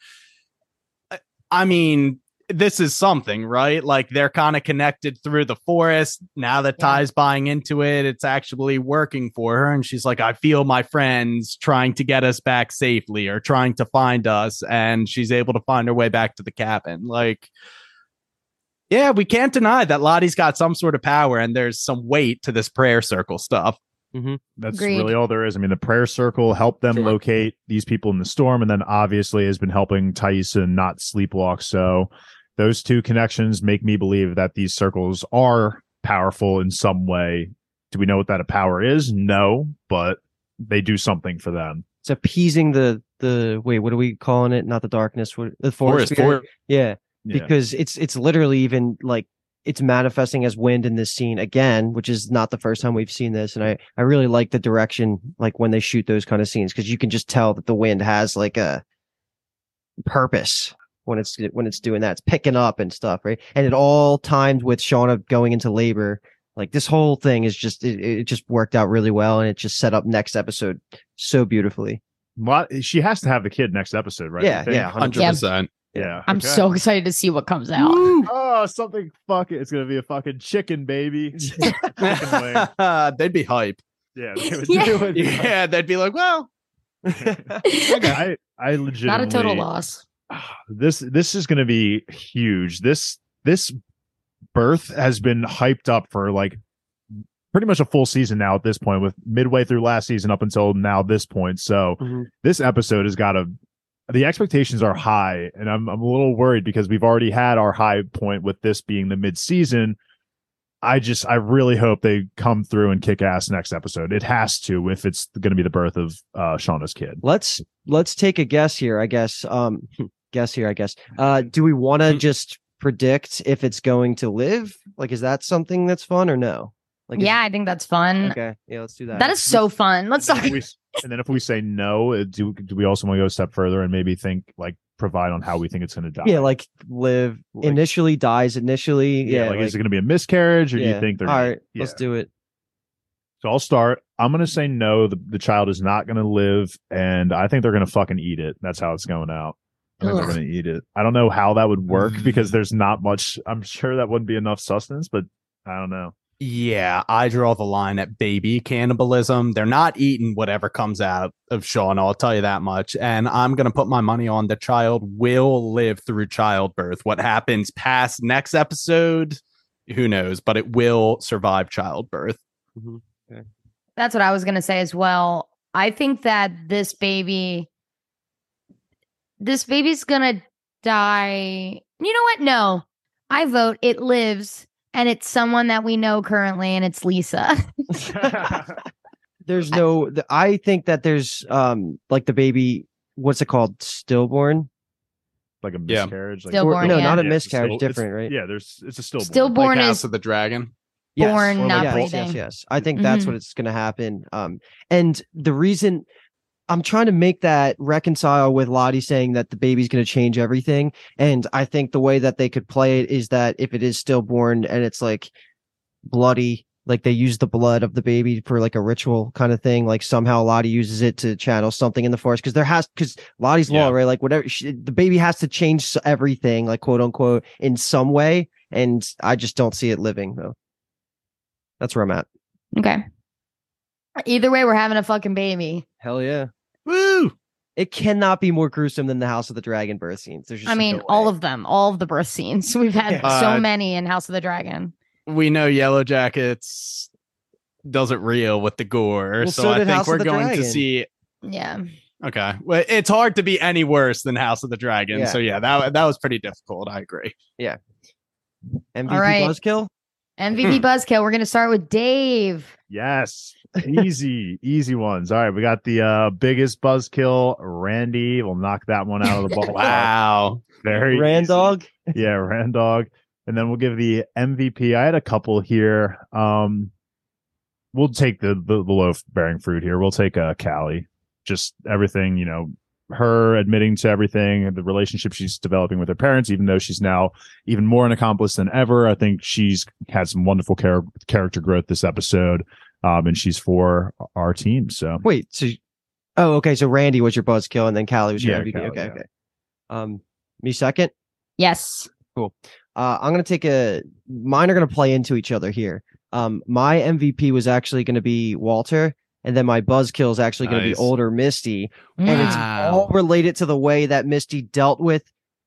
I mean, this is something, right? Like, they're kind of connected through the forest. Now that Yeah. Ty's buying into it, it's actually working for her. And she's like, I feel my friends trying to get us back safely or trying to find us. And she's able to find her way back to the cabin. Like, yeah, we can't deny that Lottie's got some sort of power and there's some weight to this prayer circle stuff. That's Agreed. really all there is. I mean, the prayer circle helped them Sure. locate these people in the storm, and then obviously has been helping Tyson not sleepwalk. So those two connections make me believe that these circles are powerful in some way. Do we know what that power is? No, but they do something for them. it's appeasing the the wait. What are we calling it? Not the darkness. What the forest? Forest, spirit? forest. Yeah, Yeah. because it's it's literally even like it's manifesting as wind in this scene again, which is not the first time we've seen this. And I I really like the direction, like when they shoot those kind of scenes, because you can just tell that the wind has like a purpose when it's when it's doing that. It's picking up and stuff, right? And it all timed with Shauna going into labor. Like, this whole thing is just it, it just worked out really well, and it just set up next episode so beautifully. Lot, she has to have the kid next episode, right? Yeah, I think? yeah, one hundred percent. yeah. I'm okay. so excited to see what comes out. Oh, something fucking. It's gonna be a fucking chicken baby. Chicken wing. They'd be hype. Yeah, they would Yeah. do it. Yeah, they'd be like, well, I I legitimately Not a total loss. This this is going to be huge. This this birth has been hyped up for like pretty much a full season now at this point, with midway through last season up until now this point. So Mhm. this episode has got to. The expectations are high, and I'm I'm a little worried because we've already had our high point with this being the mid season. I just I really hope they come through and kick ass next episode. It has to, if it's going to be the birth of uh, Shauna's kid. Let's let's take a guess here, I guess. Um, guess here, I guess. Uh, do we want to just predict if it's going to live? Like, is that something that's fun or no? Like, is- Yeah, I think that's fun. okay. Yeah, let's do that. That is so fun. Let's And talk. then, if we, and then if we say no, uh, do do we also want to go a step further and maybe think like provide on how we think it's going to die? Yeah, like live Like- initially, dies initially. yeah, Yeah, like, is it going to be a miscarriage, or do yeah. you think they're all right? yeah. Let's do it. So I'll start. I'm going to say no. The the child is not going to live, and I think they're going to fucking eat it. That's how it's going out. I think Ugh. they're going to eat it. I don't know how that would work because there's not much. I'm sure that wouldn't be enough sustenance, but I don't know. yeah, I draw the line at baby cannibalism. They're not eating whatever comes out of Shauna, I'll tell you that much. And I'm going to put my money on the child will live through childbirth. What happens past next episode, who knows, but it will survive childbirth. That's what I was going to say as well. I think that this baby, this baby's going to die. You know what? No, I vote it lives, and it's someone that we know currently, and it's Lisa. There's no. The, I think that there's um like the baby. What's it called? Stillborn. Like a Yeah. miscarriage. Like, Stillborn, Or- no, yeah. not a Yeah, it's a miscarriage. still- different, it's- right? Yeah, there's it's a stillborn. Stillborn Like is House of the Dragon. Yes, born, or not yes, breathing. Yes, yes. I think that's Mhm. what it's going to happen. Um, and the reason I'm trying to make that reconcile with Lottie saying that the baby's going to change everything, and I think the way that they could play it is that if it is stillborn and it's like bloody, like they use the blood of the baby for like a ritual kind of thing, like somehow Lottie uses it to channel something in the forest, because there has because Lottie's Yeah. law, right? Like whatever she, the baby has to change s- everything, like quote unquote, in some way, and I just don't see it living though. That's where I'm at. Okay. Either way, we're having a fucking baby. Hell yeah. Woo! It cannot be more gruesome than the House of the Dragon birth scenes. There's just I mean, no all way. of them, all of the birth scenes. We've had Uh, so many in House of the Dragon. We know Yellow Jackets does it real with the gore, Well, so, so I did think House of we're the going to Dragon. see. Yeah. Okay, well, it's hard to be any worse than House of the Dragon. Yeah. So yeah, that that was pretty difficult. I agree. M V P All right. buzzkill. M V P Buzzkill. We're going to start with Dave. Yes. Easy, easy ones. All right. We got the uh, biggest buzzkill. Randy. We'll knock that one out of the ball. Wow. Very Randog. easy. Yeah, Randog. And then we'll give the M V P. I had a couple here. Um, we'll take the the, the loaf bearing fruit here. We'll take uh, Callie. Just everything, you know, her admitting to everything, the relationship she's developing with her parents, even though she's now even more an accomplice than ever. I think she's had some wonderful char- character growth this episode, um, and she's for our team. So Wait. So, oh, okay. So Randy was your buzzkill, and then Callie was your Yeah, M V P. Callie, okay. yeah. Okay. Um, me second. Yes. Uh, I'm gonna take a. Mine are gonna play into each other here. Um, my M V P was actually gonna be Walter, and then my buzzkill is actually gonna be Nice. older Misty, and it's Wow. all related to the way that Misty dealt with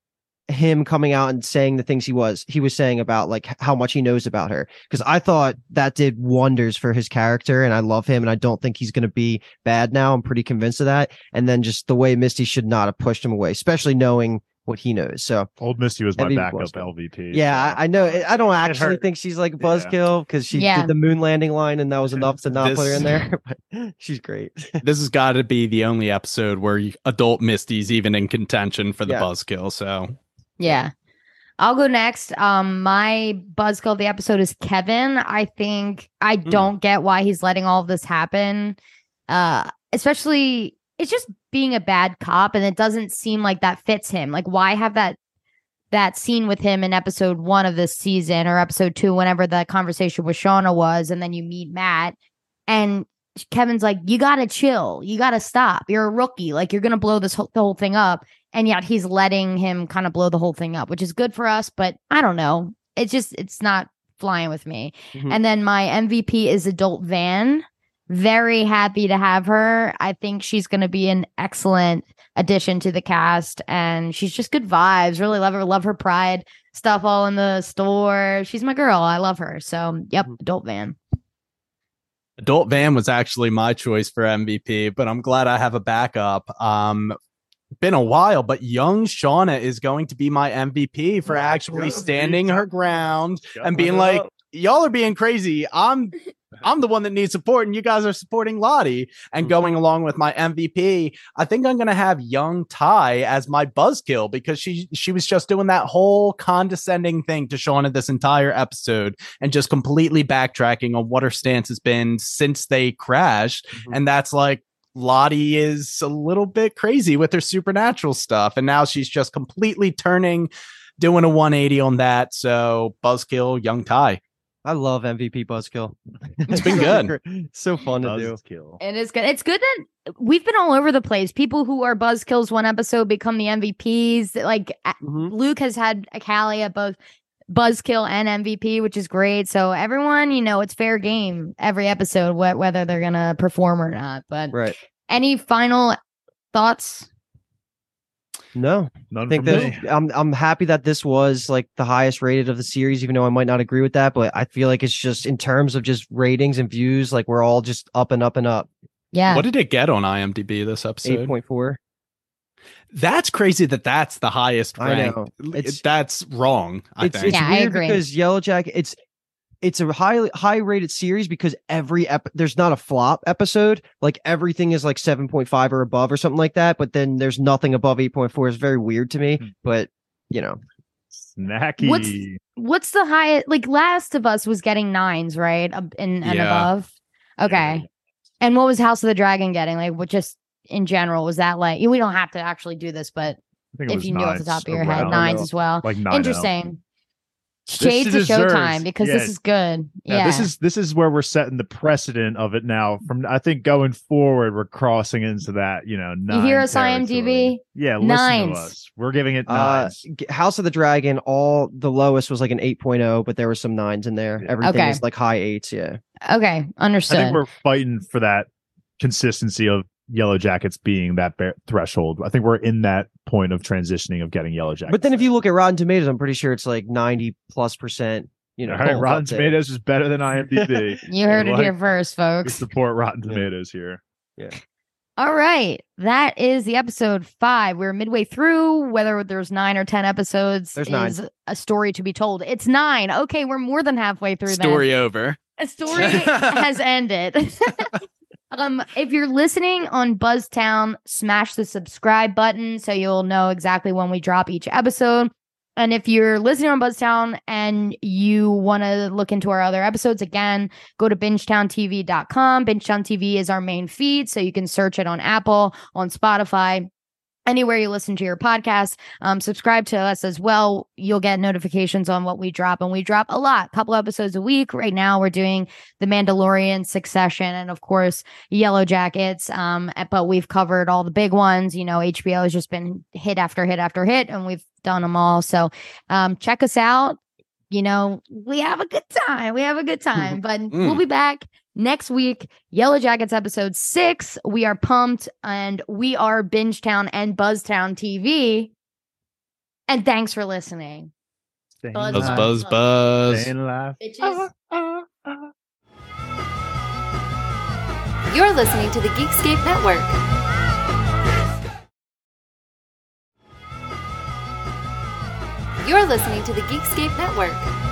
him coming out and saying the things he was he was saying about like h- how much he knows about her. Because I thought that did wonders for his character, and I love him, and I don't think he's gonna be bad now. I'm pretty convinced of that. And then just the way Misty should not have pushed him away, especially knowing what he knows. So. Old Misty was my M V P backup buzzkill. L V P. Yeah, so. I, I know. I don't actually hurt. think she's like a Yeah. buzzkill because she Yeah. did the moon landing line, and that was enough to not put her in This- there. But she's great. This has got to be the only episode where you, adult Misty's even in contention for the Yeah. buzzkill. So Yeah. I'll go next. Um, my buzzkill of the episode is Kevin. I think I Hmm. don't get why he's letting all of this happen. Uh, especially it's just being a bad cop, and it doesn't seem like that fits him. Like, why have that that scene with him in episode one of this season or episode two, whenever the conversation with Shauna was, and then you meet Matt, and Kevin's like, "You gotta chill. You gotta stop. You're a rookie. Like, you're gonna blow this whole, the whole thing up." And yet he's letting him kind of blow the whole thing up, which is good for us. But I don't know. It's just, it's not flying with me. Mhm. And then my M V P is Adult Van. Very happy to have her. I think she's going to be an excellent addition to the cast. And she's just good vibes. Really love her. Love her pride stuff all in the store. She's my girl. I love her. So, yep, Mhm. Adult Van. Adult Van was actually my choice for M V P, but I'm glad I have a backup. Um, been a while, but young Shauna is going to be my M V P for actually standing her ground and being like, y'all are being crazy. I'm I'm the one that needs support, and you guys are supporting Lottie and going along with my M V P. I think I'm gonna have young Ty as my buzzkill because she she was just doing that whole condescending thing to Shauna this entire episode and just completely backtracking on what her stance has been since they crashed. Mhm. And that's like Lottie is a little bit crazy with her supernatural stuff, and now she's just completely turning, doing a one eighty on that. So buzzkill, young Ty. I love M V P buzzkill. It's been So good. great. So fun to do. Buzzkill. It is good. It's good that we've been all over the place. People who are buzzkills one episode become the M V Ps. Like a- Mhm. Luke has had a Callie at both buzzkill and M V P, which is great. So everyone, you know, it's fair game every episode, wh- whether they're gonna perform or not. But Right. any final thoughts? No, None I think from that me. I'm I'm happy that this was like the highest rated of the series, even though I might not agree with that. But I feel like it's just in terms of just ratings and views, like we're all just up and up and up. Yeah. What did it get on IMDb this Eight episode? point four. That's crazy that that's the highest I rank. know. It's- That's wrong, I It's think. it's Yeah, I weird agree. because Yellow Jacket. It's it's a high high rated series because every ep- there's not a flop episode. Like everything is like seven point five or above or something like that. But then there's nothing above eight point four. It's very weird to me. Hmm. But you know, Snacky. What's- What's the highest? Like Last of Us was getting nines, right? Ab- And, and Yeah. above. Okay. And what was House of the Dragon getting? Like, what just in general was that like? We don't have to actually do this, but I think it if was you knew off the nines top of your head, around, nines as well. like nine. Interesting. Shade to deserves- Showtime because this yeah. is good. Yeah, Yeah. this is this is where we're setting the precedent of it now. From I think going forward, we're crossing into that. You know, you nine hear us, territory. IMDb? Yeah, listen Nines. to us. We're giving it uh, nines. G- House of the Dragon, all the lowest was like an eight oh, but there were some nines in there. Yeah. Everything Okay. is like high eights. Yeah. Okay, I understood. think we're fighting for that consistency of Yellow Jackets being that bar- threshold. I think we're in that point of transitioning of getting Yellow Jackets. But then if you look at Rotten Tomatoes, I'm pretty sure it's like ninety plus percent. You know, all right, Rotten Tomatoes is better than IMDb. You heard it like, here first, we folks. support Rotten Tomatoes here. Yeah. All right. That is the episode five. We're midway through. Whether there's nine or ten episodes There's is nine. a story to be told. It's nine. Okay, we're more than halfway through Story over. then. A story has ended. um, if you're listening on Buzztown, smash the subscribe button so you'll know exactly when we drop each episode. And if you're listening on Buzztown and you want to look into our other episodes, again, go to bingetown T V dot com. Bingetown T V is our main feed, so you can search it on Apple, on Spotify, anywhere you listen to your podcast. Um, subscribe to us as well. You'll get notifications on what we drop, and we drop a lot, couple episodes a week. Right now, we're doing The Mandalorian, Succession, and of course, Yellow Jackets. Um, but we've covered all the big ones. You know, H B O has just been hit after hit after hit, and we've done them all. So um, check us out. You know, we have a good time. We have a good time, but Mm. we'll be back next week. Yellow Jackets episode six. We are pumped, and we are Bingetown and Buzztown T V. And thanks for listening. Staying Buzz, Buzz, alive. buzz, buzz. Staying alive. Bitches. You're listening to the Geekscape Network. You're listening to the Geekscape Network.